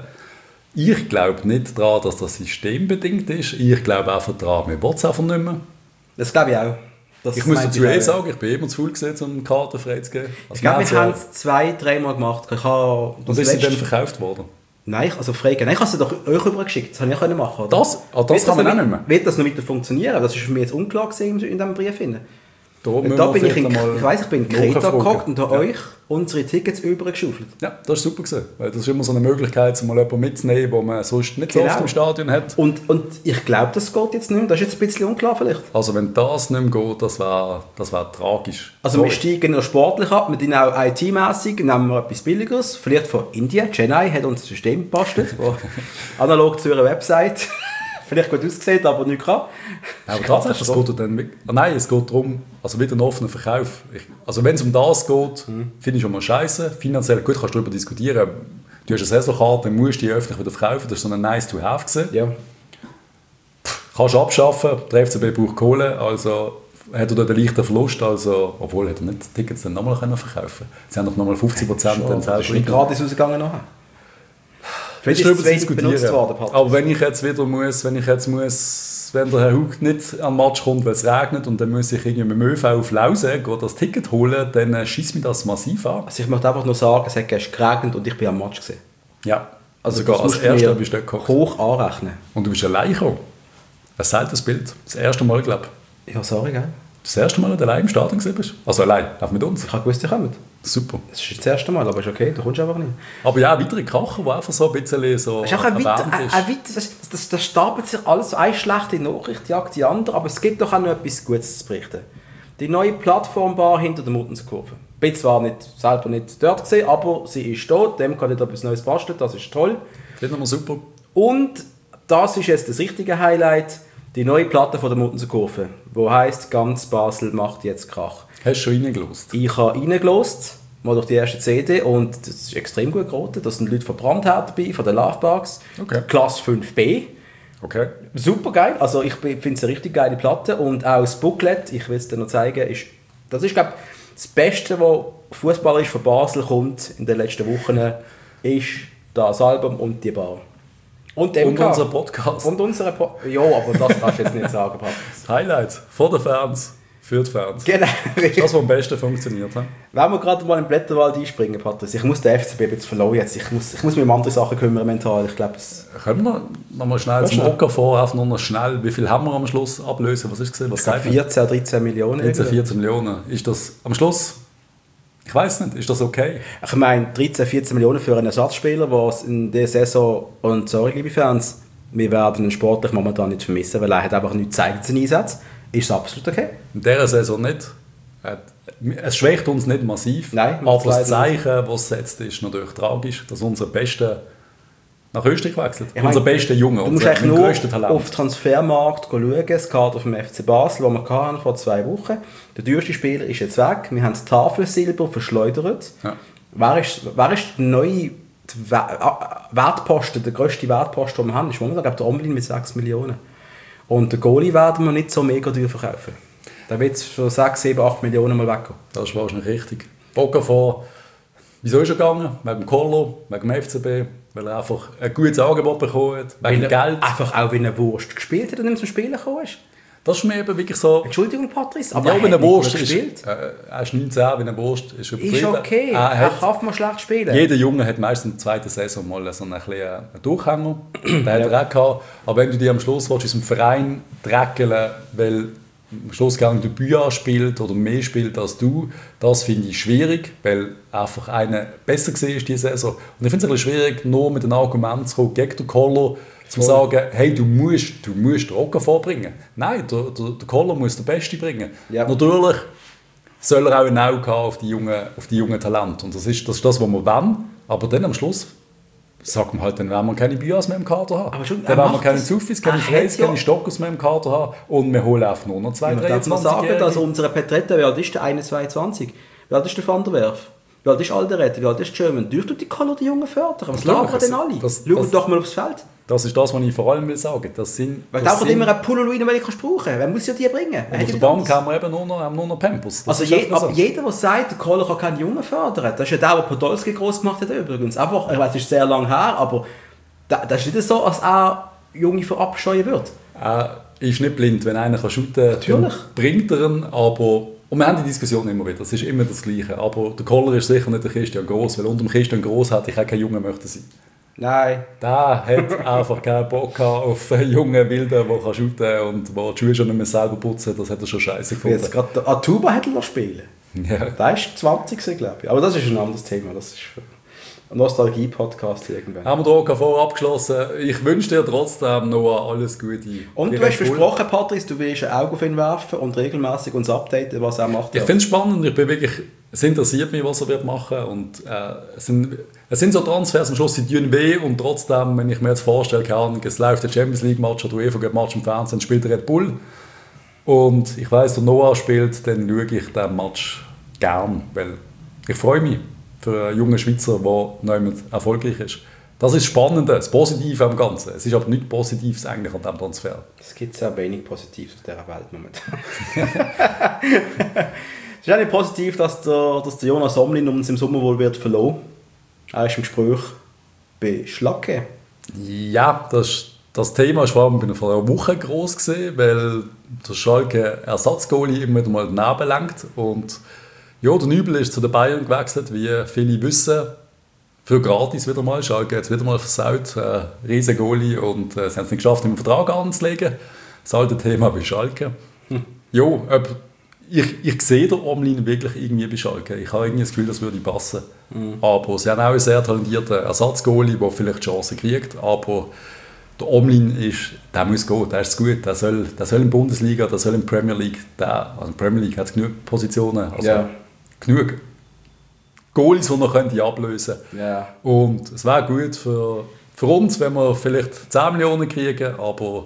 Ich glaube nicht daran, dass das systembedingt ist. Ich glaube einfach daran, mir will es einfach nicht mehr. Das glaube ich auch. Das ich muss dazu eh auch. sagen, ich bin immer zu faul gewesen, um Karten freizugeben. Also ich glaube, wir haben es zwei, dreimal gemacht. Ich habe Und ist sie dann verkauft worden? Nein, also freigeben. Nein, ich habe sie doch euch rübergeschickt. Das habe ich auch machen. Oder? Das? Ah, das kann man auch nicht mehr. Wird das noch weiter funktionieren? Das ist für mich jetzt unklar gewesen in diesem Brief. Da, da bin ich in, ich weiss, ich bin in Kreta gehockt und habe ja. euch unsere Tickets übergeschaufelt. Ja, das war super gewesen, weil das ist immer so eine Möglichkeit, mal jemanden mitzunehmen, den man sonst nicht Genau. so oft im Stadion hat. Und, und ich glaube, das geht jetzt nicht mehr. Das ist jetzt ein bisschen unklar vielleicht. Also wenn das nicht mehr geht, das wäre das wär tragisch. Also Sorry. wir steigen noch sportlich ab, wir tun auch I T-mässig, nehmen wir etwas Billigeres, vielleicht von Indien. Chennai hat uns ein System gebastelt, wo analog zu ihrer Website vielleicht gut ausgesehen, aber nicht kann. Ja, aber tatsächlich, es geht dann, ah, nein, es geht darum, also wieder einen offenen Verkauf. Ich, also wenn es um das geht, mhm. finde ich schon mal scheiße. Finanziell gut, kannst du darüber diskutieren. Du hast eine Saisonkarte, dann musst du die öffentlich wieder verkaufen. Das war so ein nice to have gewesen. Ja. Kannst du abschaffen, der F C B braucht Kohle, also hat er dort einen leichten Verlust, also, obwohl hat er nicht die Tickets dann nochmal verkaufen können. Sie haben doch nochmal fünfzig Prozent dann selber. Das ist nicht gratis rausgegangen nachher. Vielleicht ist es diskutieren. Worden, aber wenn ich jetzt wieder muss, wenn ich jetzt muss, wenn der Herr Hug nicht am Match kommt, weil es regnet und dann muss ich irgendwie mit dem ÖV auf Lausen gehen, das Ticket holen, dann äh, schießt mich das massiv an. Also ich möchte einfach nur sagen, es hat gestern geregnet und ich bin am Match gewesen. Ja, also sogar als Erster bist du dort gekommen. Hoch anrechnen. Und du bist allein gekommen. Ein seltenes Bild. Das erste Mal, glaube ich. Ja, sorry, gell? Das erste Mal, dass du allein im Stadion bist? Also allein, auch mit uns? Ich habe gewusst, ihr kommt. Super. Das ist das erste Mal, aber ist okay, du kommst einfach nicht. Aber ja, weitere Kacher, die einfach so ein bisschen so das ist auch ein weiter, ein, ein weiter, das, das, das stapelt sich alles so, eine schlechte Nachricht jagt die andere, aber es gibt doch auch noch etwas Gutes zu berichten. Die neue Plattformbar hinter der Muttenskurve. Ich bin zwar nicht, selber nicht dort gewesen, aber sie ist dort, dem kann ich etwas Neues basteln, das ist toll. Das ist nochmal super. Und das ist jetzt das richtige Highlight, die neue Platte von der Muttenskurve, die heisst, ganz Basel macht jetzt Krach. Hast du schon reingelost? Ich habe reingelost, mal durch die erste C D, und das ist extrem gut geraten. Da sind Leute von Brandherd dabei, von den Lovebugs. Okay. Klasse fünf B. Okay. Super geil, also ich finde es eine richtig geile Platte. Und auch das Booklet, ich will es dir noch zeigen, ist, das ist, glaube ich, das Beste, was fußballerisch von Basel kommt in den letzten Wochen, ist das Album und die Bar. Und, und unser Podcast. Und unsere po Ja, aber das kannst du jetzt nicht sagen, Patrick. Highlights von den Fans. Für die Fans. Genau. Das ist das, was am besten funktioniert. He? Wenn wir gerade mal in den Blätterwald einspringen, Patrick, ich muss den F C B jetzt verloren jetzt. Ich muss, ich muss mich um andere Sachen kümmern mental. Ich glaube, es können wir noch mal schnell zum Ocker vor, einfach noch schnell, wie viel haben wir am Schluss ablösen? Was ist es? vierzehn, dreizehn Millionen. dreizehn, vierzehn Millionen. Ist das am Schluss? Ich weiß nicht, ist das okay? Ich meine, dreizehn, vierzehn Millionen für einen Ersatzspieler, der in dieser Saison, und sorry, liebe Fans, wir werden ihn sportlich momentan nicht vermissen, weil er hat einfach nichts gezeigt in seinen Einsatz. Ist es absolut okay? In dieser Saison nicht. Es schwächt uns nicht massiv, Nein, aber das Zeichen, das es setzt, ist natürlich tragisch, dass unser Bester nach Österreich wechselt. Ich unser meine, bester Junge, du musst eigentlich nur auf den Transfermarkt schauen, das Kader vom F C Basel, das wir hatten vor zwei Wochen. Der teuerste Spieler ist jetzt weg. Wir haben das Tafelsilber verschleudert. Ja. Wer ist, wer ist der neue Wertposten, der grösste Wertposten, den wir haben? Ist momentan, glaube ich, der Omlin mit sechs Millionen. Und den Goalie werden wir nicht so mega teuer verkaufen. Da wird es für sechs, sieben, acht Millionen mal weggehen. Das ist wahrscheinlich richtig. Bocker vor, wieso ist er gegangen? Wegen dem Kollo, wegen dem F C B, weil er einfach ein gutes Angebot bekommen hat, wegen weil Geld. Einfach auch, wenn er Wurst gespielt hat und nicht zum Spielen gekommen ist. Das ist mir eben wirklich so... Entschuldigung, Patrice, aber ja, er wenn hat er Wurst gespielt. Ist, äh, er ist neunzehn, wenn er Wurst ist übertrieben. Ist okay, er, er kann mal schlecht spielen. Jeder Junge hat meistens in der zweiten Saison mal so einen kleinen Durchhänger. Den hat er auch gehabt. Aber wenn du dich am Schluss willst, aus dem Verein dreckeln, weil am Schluss der Büa spielt oder mehr spielt als du, das finde ich schwierig, weil einfach einer besser war diese Saison. Und ich finde es ein bisschen schwierig, nur mit einem Argument zu kommen gegen den Kollo, zu sagen, hey, du musst, du musst den Rocker vorbringen. Nein, der, der, der Koller muss den Besten bringen. Ja. Natürlich soll er auch ein Auge haben auf die jungen, auf die jungen Talente. Und das ist, das ist das, was wir wollen. Aber dann am Schluss sagt man halt, dann werden wir keine Bias mehr im Kader haben. Aber schon, dann werden wir keine Zufis, keine Freys, keine Stockers mehr im Kader haben. Und wir holen einfach nur noch zwei, drei, dreiundzwanzig. Ich sagen, dass unsere Petretta, wie alt ist der? einundzwanzig. Wie alt ist der Van der Werf? Wie alt ist Alderete? Wie alt ist German? Dürft die Koller die Jungen fördern? Was labern denn alle? Schaut doch mal aufs Feld. Das ist das, was ich vor allem will sagen. Das sind, Weil da immer einen Pullo rein, den ich brauchen kann. Wer muss ja die bringen? Und auf der Bank haben wir eben nur noch, haben nur noch Pampers. Das also je, aber jeder, der sagt, der Koller kann keinen Jungen fördern, das ist ja der, der Podolski groß gemacht hat übrigens. Einfach, ich weiß, es ist sehr lange her, aber das ist nicht so, als er Junge verabscheuen wird. Er ist nicht blind. Wenn einer shooten kann, bringt er ihn, aber... Und wir haben die Diskussion immer wieder, das ist immer das Gleiche. Aber der Koller ist sicher nicht der Christian Gross, weil unter dem Christian Gross hätte ich auch kein Junge möchte sein. Nein. Der hat einfach keinen Bock auf einen jungen Wilden, der shooten kann und der die Schuhe schon nicht mehr selber putzen. Das hat er schon scheiße gefunden. Jetzt gerade der Atuba hätte er noch spielen. Ja. Der ist zwanzig, glaube ich. Aber das ist ein anderes Thema. Das ist ein Nostalgie-Podcast irgendwann. Haben wir den O K V abgeschlossen. Ich wünsche dir trotzdem noch alles Gute. Und du hast versprochen, Patrice, du willst ein Auge auf ihn werfen und regelmäßig uns updaten, was er macht. Ich finde es spannend. Ich bin wirklich, es interessiert mich, was er wird machen. Und, äh, es, sind, es sind so Transfers am Schluss, die tun weh. Und trotzdem, wenn ich mir jetzt vorstellen kann, es läuft der Champions League-Match oder UEFA-Match im Fernsehen, spielt der Red Bull. Und ich weiss, der Noah spielt, dann schaue ich diesen Match gern. Weil ich freue mich für einen jungen Schweizer, der nicht erfolgreich ist. Das ist das Spannende, das Positive am Ganzen. Es ist aber nichts Positives eigentlich an diesem Transfer. Es gibt sehr wenig Positives auf dieser Welt momentan. Es ist auch nicht positiv, dass der, dass der Jonas Omlin uns im Sommer wohl wird verloren. Er ist im Gespräch bei Schlacke. Ja, das, das Thema war vor allem vor einer Woche groß gewesen, weil der Schalke Ersatzgoalie immer wieder mal daneben lenkt. Und ja, der Nübel ist zu den Bayern gewechselt, wie viele wissen. Für gratis wieder mal. Schalke hat es wieder mal versaut. Äh, riesen Goalie und äh, sie haben es nicht geschafft, einen Vertrag anzulegen. Das alte Thema bei Schalke. Hm. Ja, ob, ich, ich sehe den Omlin wirklich irgendwie bei Schalke. Ich habe irgendwie das Gefühl, das würde passen. Hm. Aber sie haben auch einen sehr talentierten Ersatzgoalie, der vielleicht Chancen kriegt. Aber der Omlin ist, der muss gehen, der ist gut. Der soll, der soll in der Bundesliga, der soll in der Premier League. Der, also in der Premier League hat es genug Positionen. Also ja. genug Goalies, die noch ablösen können. Yeah. Und es wäre gut für, für uns, wenn wir vielleicht zehn Millionen kriegen, aber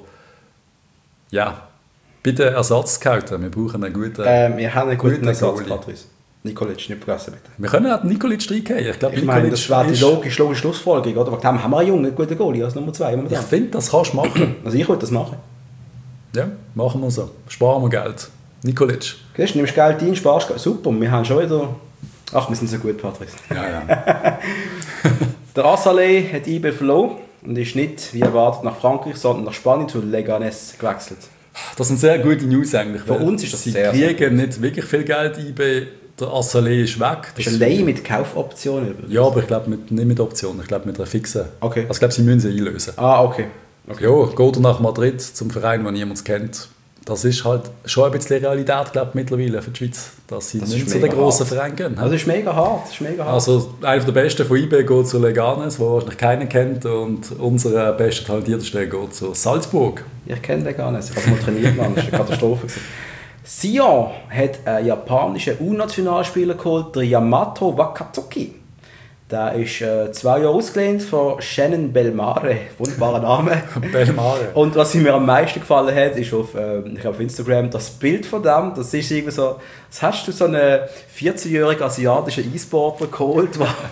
ja, bitte Ersatz scouten. Wir brauchen einen guten ähm, Wir haben einen guten, guten Ersatz, Patrice. Nikolic, nicht vergessen bitte. Wir können auch Nikolic reingehen. Ich, glaub, ich meine, das wäre die logische, logische Schlussfolgerung. Oder? Wegen dem haben wir einen jungen, guten Goalie als Nummer zwei. Ich finde, das kannst du machen. Also ich würde das machen. Ja, machen wir so. Sparen wir Geld. Nikolic. Okay, du nimmst Geld ein, sparst Geld. Super, wir haben schon wieder... Ach, wir sind so gut, Patrice. Ja, ja. Der Azalea hat I B verloren und ist nicht, wie erwartet, nach Frankreich, sondern nach Spanien zu Leganés gewechselt. Das sind sehr gute News eigentlich. Für uns ist das sie sehr, kriegen sehr nicht wirklich viel Geld I B. Der Azalea ist weg. Das ist allein mit Kaufoptionen? Ja, aber ich glaube nicht mit Optionen, ich glaube mit einer fixen. Okay. Also ich glaube, sie müssen sie einlösen. Ah, okay. okay. Ja, geht er nach Madrid zum Verein, den niemand kennt. Das ist halt schon ein bisschen Realität, glaube ich, mittlerweile für die Schweiz, dass sie das nicht zu den grossen Vereinen gehen. Das ist mega hart. Das ist mega hart. Also einer der Besten von I B geht zu Leganés, wo wahrscheinlich keiner kennt, und unser bester Talentiertester geht zu Salzburg. Ich kenne Leganés, ich habe es mal trainiert, Mann. Das war eine Katastrophe. Sion hat einen japanischen U-Nationalspieler geholt, der Yamato Wakatsuki. Der ist äh, zwei Jahre ausgelehnt von Shannon Belmare. Wunderbarer Name. Belmare. Und was mir am meisten gefallen hat, ist auf, äh, ich auf Instagram das Bild von dem. Das ist irgendwie so, das hast du so einen vierzehnjährigen asiatischen E-Sportler geholt,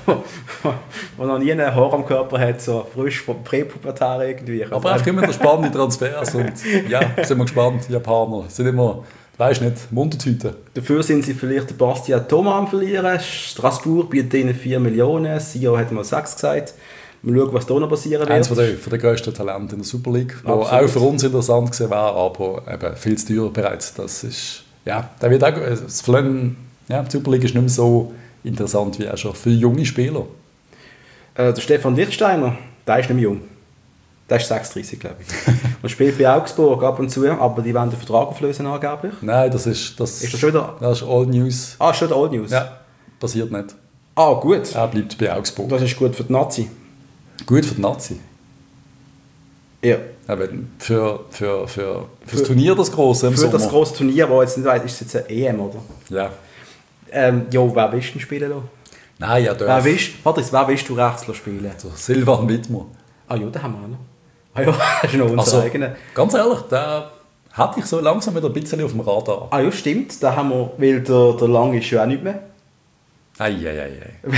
der noch nie einen Haar am Körper hat, so frisch vom Präpubertär irgendwie. Aber einfach immer spannende Transfers und ja, sind wir gespannt. Die Japaner sind immer... Weisst nicht, Muntertüte. Dafür sind sie vielleicht den Bastian Thomas am Verlieren. Strasbourg bietet ihnen vier Millionen. Sio hat mal sechs gesagt. Mal schauen, was da noch passieren wird. Eines von der, von der grössten Talente in der Super League, wo auch für uns interessant gewesen wäre, aber eben viel zu teuer bereits. Das ist, ja, der wird auch, das Flön, ja, die Super League ist nicht mehr so interessant wie auch schon für junge Spieler. Äh, der Stefan Lichtsteiner, der ist nicht mehr jung. Der ist sechsunddreißig, glaube ich. Und spielt bei Augsburg ab und zu, aber die wollen den Vertrag auflösen angeblich. Nein, das ist... Das, ist das schon wieder... Das ist Old News. Ah, schon Old News? Ja, passiert nicht. Ah, gut. Er bleibt bei Augsburg. Das ist gut für die Nazi. Gut für die Nazi? Ja. Eben für, für, für, für das Turnier das große im Für Sommer. das grosse Turnier, wo jetzt nicht weiss, ist es jetzt eine E M, oder? Ja. Ähm, ja, wer willst du denn spielen lassen? Nein, ja, Wer darf. willst, Patrice, wer willst du rechts spielen? Der Silvan Wittmer. Ah ja, den haben wir auch noch. Ah ja, das ist noch unser Also, eigener. ganz ehrlich, der hatte ich so langsam wieder ein bisschen auf dem Radar. Ah ja, stimmt, den haben wir, weil der, der Lang ist ja auch nicht mehr. Eieiei.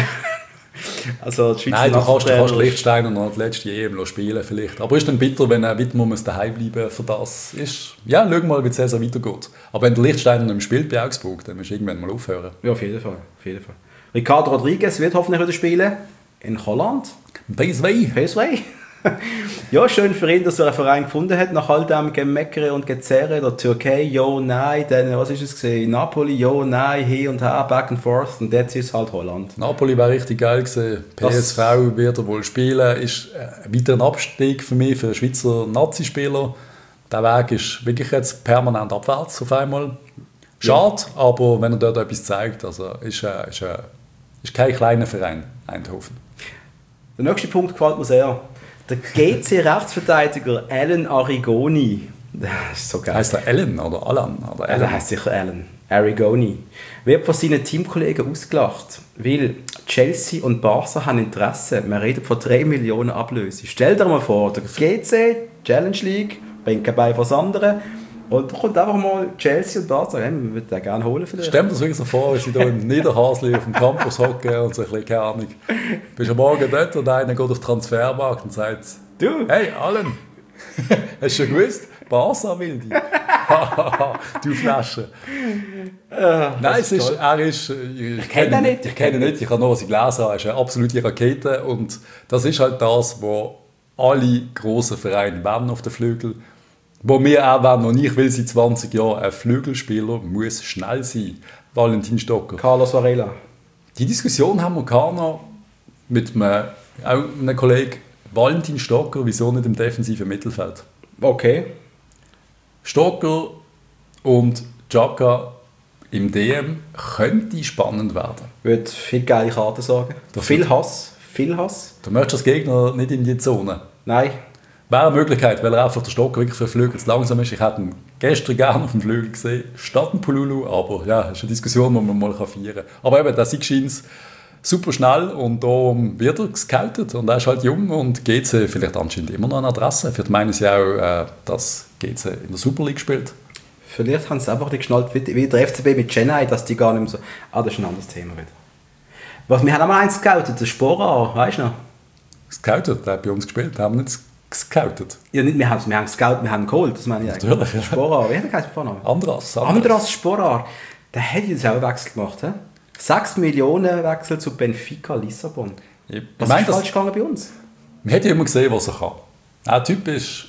Also die Schweizer Nein, du kannst, du Nationaltrainer kannst ist- Liechtenstein noch die letzte E M spielen vielleicht. Aber ist dann bitter, wenn ein Wittmer muss daheim bleiben für das. Ist, ja, schau mal, wie die Saison weitergeht. Aber wenn der Liechtenstein nicht mehr spielt bei Augsburg, dann musst du irgendwann mal aufhören. Ja, auf jeden Fall. Auf jeden Fall. Ricardo Rodriguez wird hoffentlich wieder spielen. In Holland. P S V. P S V. Ja, schön für ihn, dass er einen Verein gefunden hat, nach all dem Gemeckere und Gezerre, der Türkei, ja, nein, dann, was ist es gesehen, Napoli, ja, nein, hin und her, back and forth, und jetzt ist es halt Holland. Napoli wäre richtig geil gewesen. P S V wird er wohl spielen. Ist ein weiterer Abstieg für mich, für Schweizer Nazi-Spieler. Der Weg ist wirklich jetzt permanent abwärts auf einmal. Schade, ja. Aber wenn er dort etwas zeigt, also ist, äh, ist, äh, ist kein kleiner Verein, Eindhoven. Der nächste Punkt gefällt mir sehr. Der G C-Rechtsverteidiger Alan Arrigoni. Das ist so geil. Heißt er Alan oder Alan? Oder Alan Alan? heißt sicher Alan. Arrigoni. Wird von seinen Teamkollegen ausgelacht, weil Chelsea und Barca haben Interesse. Wir reden von drei Millionen Ablöse. Stell dir mal vor, der G C, Challenge League, bringt kein Bein was anderes. Und da kommt einfach mal Chelsea und Barca, hey, wir würden den gerne holen vielleicht. Stell dir das wirklich so vor, wie sie da im Niederhasli auf dem Campus hocken und so ein bisschen, keine Ahnung. Bist am Morgen dort und einer geht auf den Transfermarkt und sagt, Du? hey, Alan, hast du schon gewusst? Barca will dich. Du Flasche. Äh, Nein, es ist, toll. er ist, ich, ich kenn ihn nicht. Ich kenne ihn nicht, ich habe nur, was ich gelesen habe, er ist eine absolute Rakete und das ist halt das, was alle grossen Vereine wollen auf den Flügel. Wo wir auch wollen, und ich will seit zwanzig Jahren, ein Flügelspieler muss schnell sein. Valentin Stocker. Carlos Varela. Die Diskussion haben wir gehabt noch mit einem, auch einem Kollegen. Valentin Stocker, wieso nicht im defensiven Mittelfeld? Okay. Stocker und Xhaka im D M könnte spannend werden. Würde viel geile Karten sagen. Das Viel wird- Hass. Viel Hass. Du möchtest als Gegner nicht in die Zone. Nein. Wäre eine Möglichkeit, weil er einfach der Stocker wirklich für den Flügel zu langsam ist. Ich hätte ihn gestern gerne auf dem Flügel gesehen, statt dem Pululu, aber ja, das ist eine Diskussion, die man mal feiern kann. Aber eben, der Sieg scheint super schnell und da wird er gescoutet und er ist halt jung und G C vielleicht anscheinend immer noch eine Adresse. Für die meinen sie auch, äh, dass G C in der Super League spielt. Vielleicht haben sie einfach nicht geschnallt, wie wie der F C B mit Chennai, dass die gar nicht mehr so... Ah, das ist ein anderes Thema wieder. Was, wir haben auch mal eins gescoutet, der Sporar, weißt du noch? Gescoutet, der hat bei uns gespielt, haben nicht gescoutet. Ja, nicht, wir haben wir haben gescoutet, wir haben ihn geholt, das meine ich eigentlich. Natürlich, ja. Sporar, wie hat der Vorname? Andras. Andras Sporar, der hat jetzt auch einen Wechsel gemacht. He? sechs Millionen Wechsel zu Benfica Lissabon. Ich Was meine, ist das- falsch gegangen bei uns? Man hat ja immer gesehen, was er kann. Der Typ ist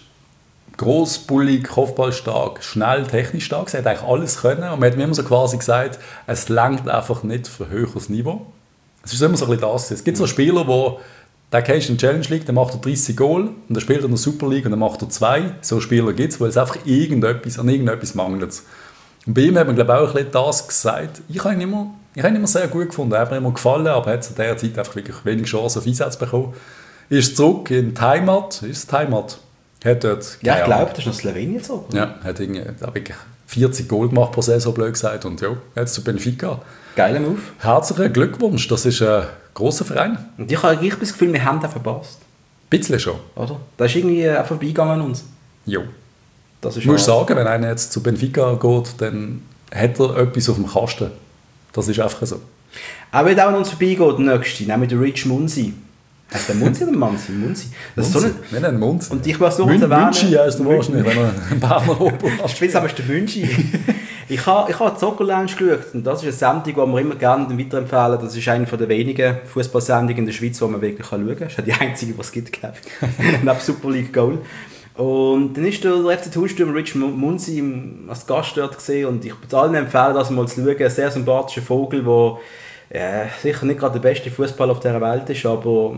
gross, bullig, kopfballstark, schnell, technisch stark. Er hat eigentlich alles können. Und man hat mir immer so quasi gesagt, es reicht einfach nicht für höheres Niveau. Es ist immer so ein bisschen das. Es gibt so Spieler, wo der kennst du in der Challenge League, dann macht er dreißig Goal und dann spielt er in der Super League und dann macht er zwei. So Spieler gibt es, weil es einfach irgendetwas, an irgendetwas mangelt. Und bei ihm hat man, glaube ich, auch ein bisschen das gesagt. Ich habe ihn immer, ich habe ihn immer sehr gut gefunden. Er hat mir immer gefallen, aber er hat zu dieser Zeit einfach wirklich wenig Chancen auf Einsatz bekommen. Ist zurück in die Heimat. Ist es die Heimat? Hat dort, Ja, ich keine glaube, Ahnung. das ist noch Slowenien so. Ja, hat irgendwie, glaub ich, vierzig Goal gemacht pro Saison, blöd gesagt. Und ja, jetzt zu Benfica. Geiler Move. Herzlichen Glückwunsch, das ist ein grosser Verein. Und ich habe richtig das Gefühl, wir haben den verpasst. Ein bisschen schon. Oder? Das ist irgendwie auch vorbeigegangen an uns. Jo. Das ist Ich muss schade. sagen, wenn einer jetzt zu Benfica geht, dann hat er etwas auf dem Kasten. Das ist einfach so. Auch wenn auch an uns vorbeigeht, der nächste, nämlich der Rich Munsi. Heißt der Munsi oder Mansi? Munsi. Das ist so ein, Wir nennen Munzi. und ich muss noch Mün- kurz erwähnen... Münchi heisst er wahrscheinlich, wenn er einen Berner Oberarzt Spitzname ist der Münchi. Ich habe ich ha die Soccer Lounge geschaut und das ist eine Sendung, die wir immer gerne weiterempfehlen. Das ist eine der wenigen Fußballsendungen in der Schweiz, die man wirklich schauen kann. Das ist ja die einzige, die es gibt, glaube ich. Neben Super League Goal. Und dann ist der F C Thun-Stürmer Rich Munsi als Gast dort gesehen und ich würde allen empfehlen, das mal zu schauen. Ein sehr sympathischer Vogel, der ja, sicher nicht gerade der beste Fußballer auf dieser Welt ist, aber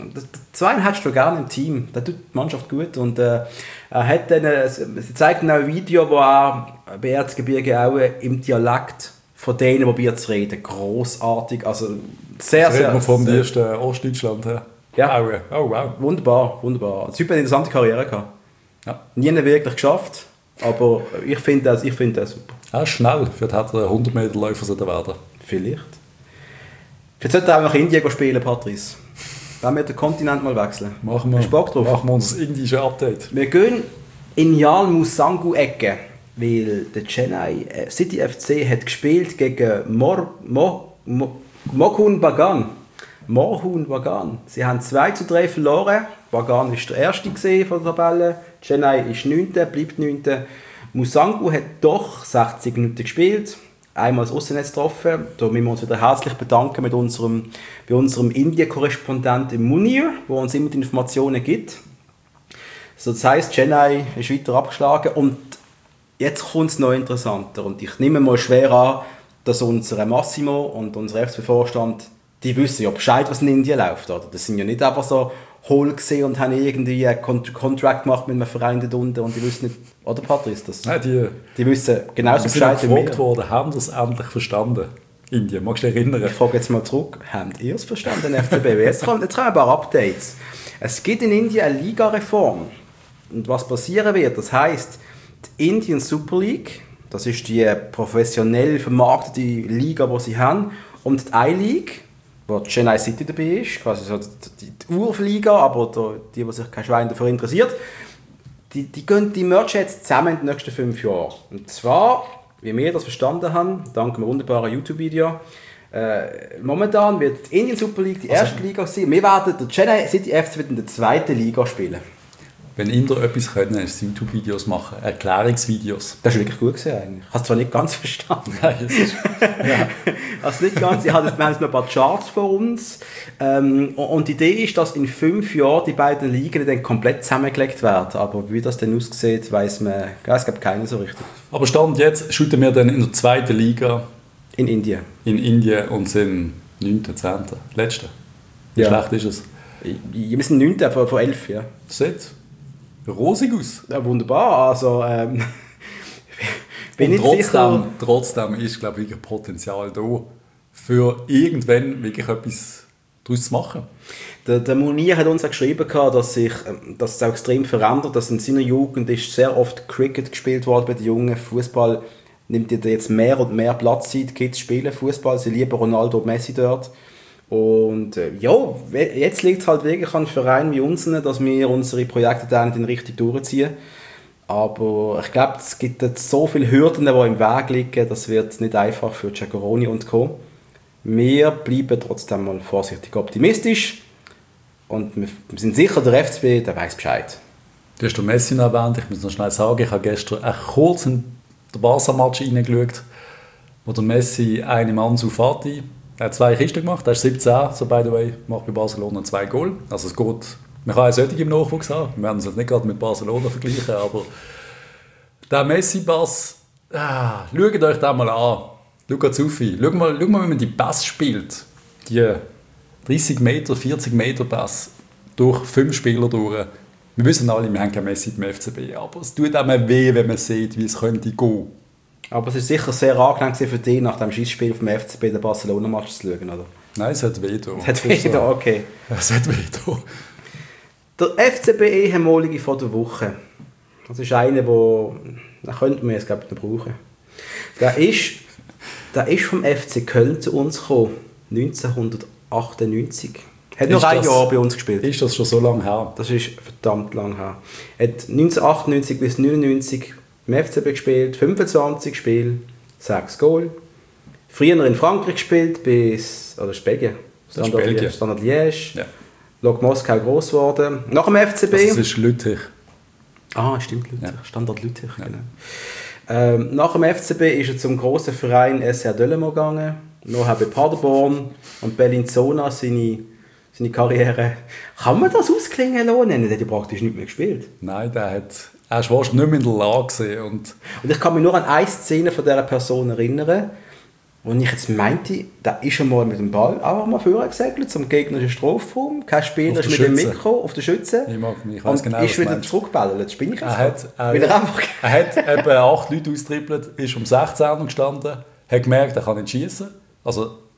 zwei hättest du gerne im Team. Der tut die Mannschaft gut und äh, er hat dann, äh, sie zeigt dann auch ein Video, wo er bei Erzgebirge auch im Dialekt von denen, die bei jetzt reden, grossartig, also sehr, Reden sehr, wir vom sehr ersten Ostdeutschland her. Ja. Aue. Oh, wow. wunderbar, wunderbar. Der Typ hat eine interessante Karriere gehabt. Ja. Nie wirklich geschafft, aber ich finde das, ich find das super. Er ist schnell, für den hundert Meter Läufer sollte werden. Vielleicht. Vielleicht sollte er auch nach Indien spielen, Patrice. Wenn wir den Kontinent mal wechseln. Machen wir, Hast du Bock drauf? machen wir unser indisches Update. Wir gehen in Yal Musangu-Ecke, weil der Chennai City F C hat gespielt gegen Mor, Mo, Mo, Mohun Bagan. Mohun Bagan. Sie haben zwei zu drei verloren. Bagan war der Erste von der Tabelle. Chennai ist Neunter, bleibt Neunter. Musangu hat doch sechzig Minuten gespielt. Einmal das Aussennetz getroffen. Da müssen wir uns wieder herzlich bedanken mit unserem, bei unserem Indien-Korrespondenten Munir, der uns immer die Informationen gibt. So, das heisst, Chennai ist weiter abgeschlagen und jetzt kommt es noch interessanter. Und ich nehme mal schwer an, dass unser Massimo und unser F C B-Vorstand, die wissen ja Bescheid, was in Indien läuft. Oder? Das sind ja nicht einfach so hohl gesehen und haben irgendwie einen Contract gemacht mit einem Verein dort unten und die wissen nicht, oder Patrice, das, Nein, die, die wissen genauso wir sind Bescheid wie gefragt wir. worden, haben das endlich verstanden? Indien, magst du dich erinnern? Ich frage jetzt mal zurück, habt ihr es verstanden, F C B? Jetzt kommen, jetzt kommen ein paar Updates. Es gibt in Indien eine Liga-Reform. Und was passieren wird, das heisst, die Indian Super League, das ist die professionell vermarktete Liga, die sie haben, und die I-League, wo Chennai City dabei ist, quasi so die, die Urliga, aber die, die sich kein Schwein dafür interessiert, die, die gehen die mergen jetzt zusammen in den nächsten fünf Jahren. Und zwar, wie wir das verstanden haben, dank einem wunderbaren YouTube-Video, äh, momentan wird die Indian Super League die erste also, Liga sein. Wir werden, der Chennai City F C wird in der zweiten Liga spielen. Wenn Inder etwas können, ist YouTube-Videos machen, Erklärungsvideos. Das war wirklich gut gewesen, eigentlich. Ich habe es zwar nicht ganz verstanden. Nein, das ist, ja. Also nicht ganz. Ich habe, wir haben jetzt noch ein paar Charts vor uns. Ähm, und die Idee ist, dass in fünf Jahren die beiden Ligen dann komplett zusammengelegt werden. Aber wie das dann aussieht, weiss man, es gibt keinen so richtig. Aber Stand jetzt shooten wir dann in der zweiten Liga. In Indien. In Indien und sind neunter, zehnter Letzter. Wie ja. schlecht ist es? Wir sind neunter von, von elf, ja. Das sieht rosig aus. Ja, wunderbar. Also, ähm, bin und trotzdem, sicher, trotzdem ist, glaube ich, Potenzial da, für irgendwann wirklich etwas daraus zu machen. Der, der Munir hat uns auch geschrieben, dass sich dass es auch extrem verändert. Dass in seiner Jugend ist sehr oft Cricket gespielt worden bei den Jungen. Fußball nimmt jetzt mehr und mehr Platz ein. Die Kids spielen Fußball, sie lieben Ronaldo und Messi dort. Und äh, ja, jetzt liegt es halt wirklich an Vereinen wie uns, dass wir unsere Projekte dann richtig durchziehen. Aber ich glaube, es gibt jetzt so viele Hürden, die im Weg liegen, das wird nicht einfach für Giacoroni und Co. Wir bleiben trotzdem mal vorsichtig optimistisch und wir sind sicher, der F C B, der weiss Bescheid. Du hast den Messi noch erwähnt, ich muss noch schnell sagen, ich habe gestern auch kurz in den Barca-Match reingeschaut, wo der Messi eine Ansu Fati, er hat zwei Kisten gemacht, er ist siebzehn, so by the way, macht bei Barcelona zwei Goal. Also es geht, man kann auch solche im Nachwuchs haben, wir werden es jetzt nicht gerade mit Barcelona vergleichen, aber der Messi-Pass, ah, schaut euch den mal an. Luca Zuffi, schau mal, schau mal, wie man die Pass spielt. Die dreißig Meter, vierzig Meter Pass durch fünf Spieler durch. Wir wissen alle, wir haben kein Messi beim F C B, aber es tut einem weh, wenn man sieht, wie es könnte gehen. Aber es ist sicher sehr angenehm für dich, nach dem Schießspiel vom F C B den Barcelona-Match zu schauen, oder? Nein, es hat weh da. Es hat weh da, okay. Es hat weh da. Der F C B ehemalige von der Woche. Das ist einer, der, da könnten wir jetzt glaube ich noch brauchen. Der ist, der ist vom F C Köln zu uns gekommen, neunzehnhundertachtundneunzig. Hat noch ein Jahr bei uns gespielt. Ist das schon so lange her? Das ist verdammt lang her. Er hat neunzehnhundertachtundneunzig bis neunundneunzig im F C B gespielt, fünfundzwanzig Spiele, sechs Goal. Früher in Frankreich gespielt, bis, oder Belgien, Standard Liège, Standard Liège. Ja. Lok Moskau gross geworden. Nach dem F C B. Also das ist Lüttich. Ah, stimmt, Lüttich. Ja. Standard Lüttich, ja. Genau. Ähm, nach dem F C B ist er zum grossen Verein S R Delémont gegangen. Nachher bei Paderborn und Bellinzona seine, seine Karriere. Kann man das ausklingen lassen? Der hat ja praktisch nicht mehr gespielt. Nein, der hat, er war wahrscheinlich nicht mehr in der Lage gewesen. Und und ich kann mich nur an eine Szene von dieser Person erinnern, wo ich jetzt meinte, da ist er mal mit dem Ball einfach mal vorgesegelt zum gegnerischen Strafraum. Kein Spieler ist mit dem Mikro auf der Schütze. Ich mag mich, ich weiss genau, und ist wieder zurückgeballert. Das bin ich jetzt. Er hat, er, er, er hat eben acht Leute austrippelt, ist um sechzehn gestanden, hat gemerkt, er kann nicht schießen. Also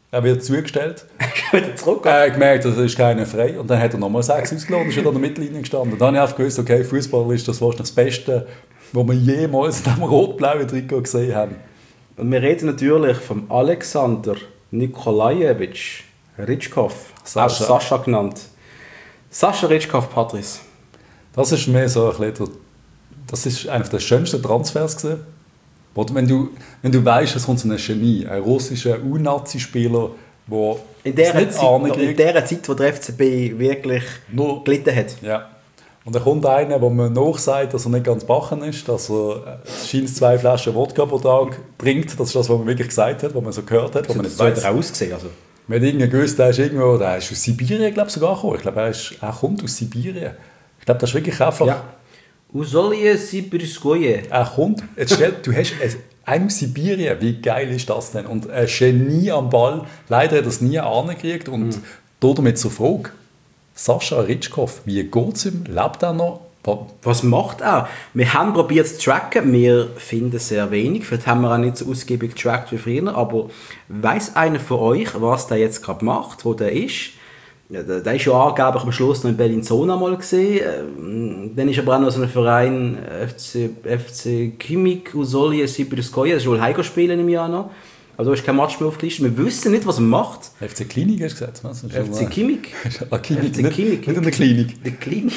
Er wird zugestellt. Wieder zurück. Er hat gemerkt, das ist keiner frei. Und dann hat er nochmal sechs ausgeladen und ist wieder an der Mittellinie gestanden. Dann habe ich einfach gewusst, okay, Fußball ist das wahrscheinlich das Beste, was wir jemals in diesem rot-blauen Trikot gesehen haben. Und wir reden natürlich vom Alexander Nikolajewitsch Ritschkow, Sascha. auch Sascha genannt. Sascha Ritschkow, Patrice. Das ist für mich so ein bisschen, das ist einer der schönsten Transfers gewesen. Wenn du, wenn du weißt, es kommt so ein Genie, ein russischer U-Nazi-Spieler, der in der nicht Zeit, Ahnung in der Zeit, wo der F C B wirklich nur gelitten hat. Ja. Und dann kommt einer, wo man nachsagt, dass er nicht ganz bachen ist, dass er scheint zwei Flaschen Wodka pro Tag trinkt. Das ist das, was man wirklich gesagt hat, was man so gehört hat. So, man so hat er auch ausgesehen. Also. Man hat irgendwie gewusst, der ist irgendwo, der ist aus Sibirien, glaube ich, sogar gekommen. Ich glaube, er, ist, er kommt aus Sibirien. Ich glaube, das ist wirklich einfach... Ja. Usolje Sibirskoje. Er kommt, jetzt stell, du hast einen aus Sibirien, wie geil ist das denn? Und ein Genie am Ball, leider hat er das nie angekriegt. Und mhm. damit zur Frage, Sascha Ritschkow, wie geht es ihm? Lebt er noch? Was macht er? Wir haben probiert zu tracken, wir finden sehr wenig. Vielleicht haben wir auch nicht so ausgiebig getrackt wie früher, aber weiss einer von euch, was der jetzt gerade macht, wo der ist? Ja, der, der ist ja angeblich am Schluss noch in Bellinzona mal gesehen. Dann ist aber auch noch so ein Verein, F C, F C Chimik Usolje Sibirskoje, das ist wohl Heiko spielen im Jahr noch. Also ist kein Match mehr aufgelistet. Wir wissen nicht, was er macht. F C Klinik hast du gesagt? Was? F C Chimik. Ah, Klinik. F C Chimik. Nicht in der Klinik. Die Klinik.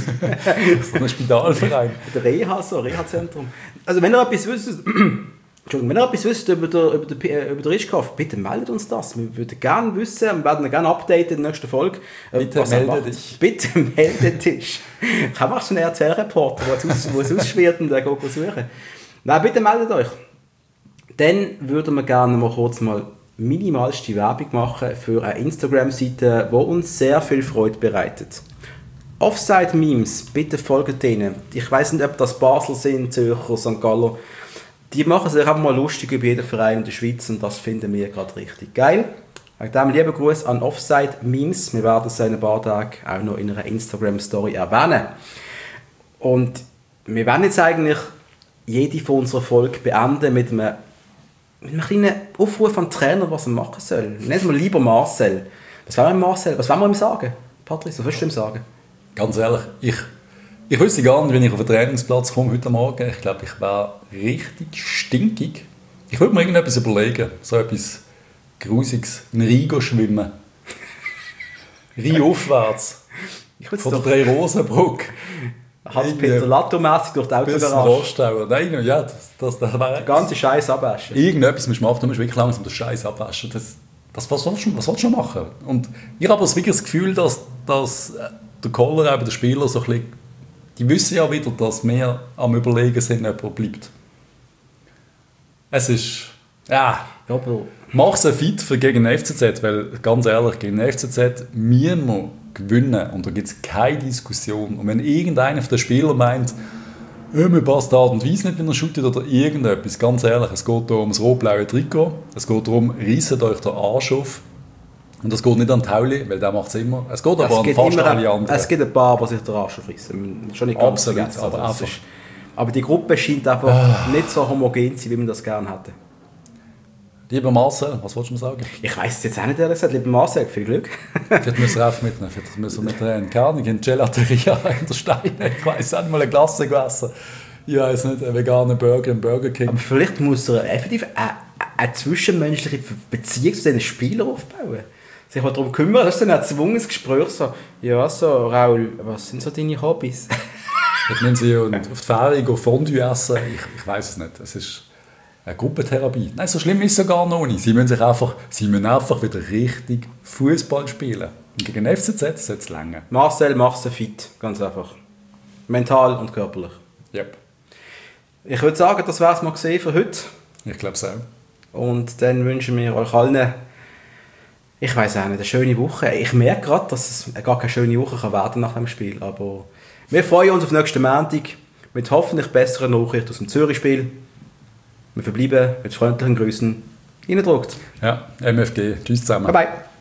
So ein Spitalverein. Der Reha, so Reha-Zentrum. Also wenn ihr etwas wisst, Entschuldigung, wenn ihr etwas wisst über den, über den, über den Ritschkow, bitte meldet uns das. Wir würden gerne wissen, wir werden gerne updaten in der nächsten Folge. Bitte was melde dich. Bitte melde dich. Ich habe auch schon einen R T L-Reporter, der es aus, ausschwirrt und der geht suchen. Nein, bitte meldet euch. Dann würden wir gerne mal kurz mal minimalste Werbung machen für eine Instagram-Seite, die uns sehr viel Freude bereitet. Offside-Memes, bitte folgt denen. Ich weiss nicht, ob das Basel sind, Zürcher, Sankt Galler. Die machen sich einfach mal lustig über jeden Verein in der Schweiz und das finden wir gerade richtig geil. Wegen dem lieben Gruß an Offside-Memes. Wir werden es in ein paar Tagen auch noch in einer Instagram-Story erwähnen. Und wir werden jetzt eigentlich jede von unserer Folge beenden mit einem, mit einem kleinen Aufruf an den Trainer, was er machen soll. Nennen wir lieber Marcel. Was wollen wir Marcel? Was wollen wir ihm sagen? Patrice, was willst du ihm sagen? Ganz ehrlich, ich, ich wüsste gar nicht, wenn ich auf den Trainingsplatz komme heute Morgen. Ich glaube, ich wäre richtig stinkig. Ich würde mir irgendetwas überlegen. So etwas Grusiges. In Rhein schwimmen. Rhein aufwärts. Von der Drei-Rosen-Brücke. Hans-Peter Latto-mässig durch die Autogarage. Nein, ja, das, das, das wäre... Der ganze Scheiß abwaschen. Irgendetwas musst du machen, du musst wirklich langsam den Scheiß abwaschen. Das, das, was willst du, was willst du noch machen? Und ich habe das wirklich das Gefühl, dass, dass der Koller, eben der Spieler, so ein bisschen, die wissen ja wieder, dass wir am Überlegen sind, ob er bleibt. Es ist... Ja, ja aber mach es fit für gegen den F C Z, weil, ganz ehrlich, gegen den F C Z müssen wir gewinnen und da gibt es keine Diskussion. Und wenn irgendeiner von den Spielern meint, oh, mir passt die Art und Weise nicht, wenn er shootet oder irgendetwas, ganz ehrlich, es geht hier um das rot-blaue Trikot, es geht darum, reisset euch den Arsch auf und es geht nicht an Tauli, weil der macht es immer, es geht aber es an fast alle anderen. Es gibt ein paar, die sich den Arsch aufreissen, schon nicht ganz Absolut, vergessen. aber, Also, einfach. ist, aber die Gruppe scheint einfach ah. nicht so homogen zu sein, wie man das gerne hätte. Lieber Marcel, was wolltest du mir sagen? Ich weiss es jetzt auch nicht, ehrlich gesagt. Lieber Marcel, viel Glück. Vielleicht müssen wir auch mitnehmen. Vielleicht müssen wir mit einer Kerne in Gelateria in der Steine. Ich weiss auch nicht mal eine Klasse gegessen. Ich weiss nicht, einen veganen Burger im Burger King. Aber vielleicht muss er effektiv eine, eine zwischenmenschliche Beziehung zu diesen Spielern aufbauen. Sich mal darum kümmern. Das ist dann ein erzwungenes Gespräch. So, ja, so, Raul, was sind so deine Hobbys? Vielleicht müssen sie auf die Ferien Fondue essen. Ich, ich weiss es nicht. Es ist eine Gruppentherapie. Nein, so schlimm ist es sogar noch nicht. Sie müssen, sich einfach, sie müssen einfach wieder richtig Fußball spielen. Und gegen den F C Z sollte es länger. Marcel macht sie fit, ganz einfach. Mental und körperlich. Yep. Ich würde sagen, das wäre es mal gesehen für heute. Ich glaube es auch. Und dann wünschen wir euch allen, ich weiß auch nicht, eine schöne Woche. Ich merke gerade, dass es gar keine schöne Woche kann werden nach dem Spiel. Aber wir freuen uns auf nächsten Montag mit hoffentlich besseren Nachrichten aus dem Zürich-Spiel. Wir verbleiben mit freundlichen Grüßen. Reindruckt. Ja, M F G. Tschüss zusammen. Bye bye.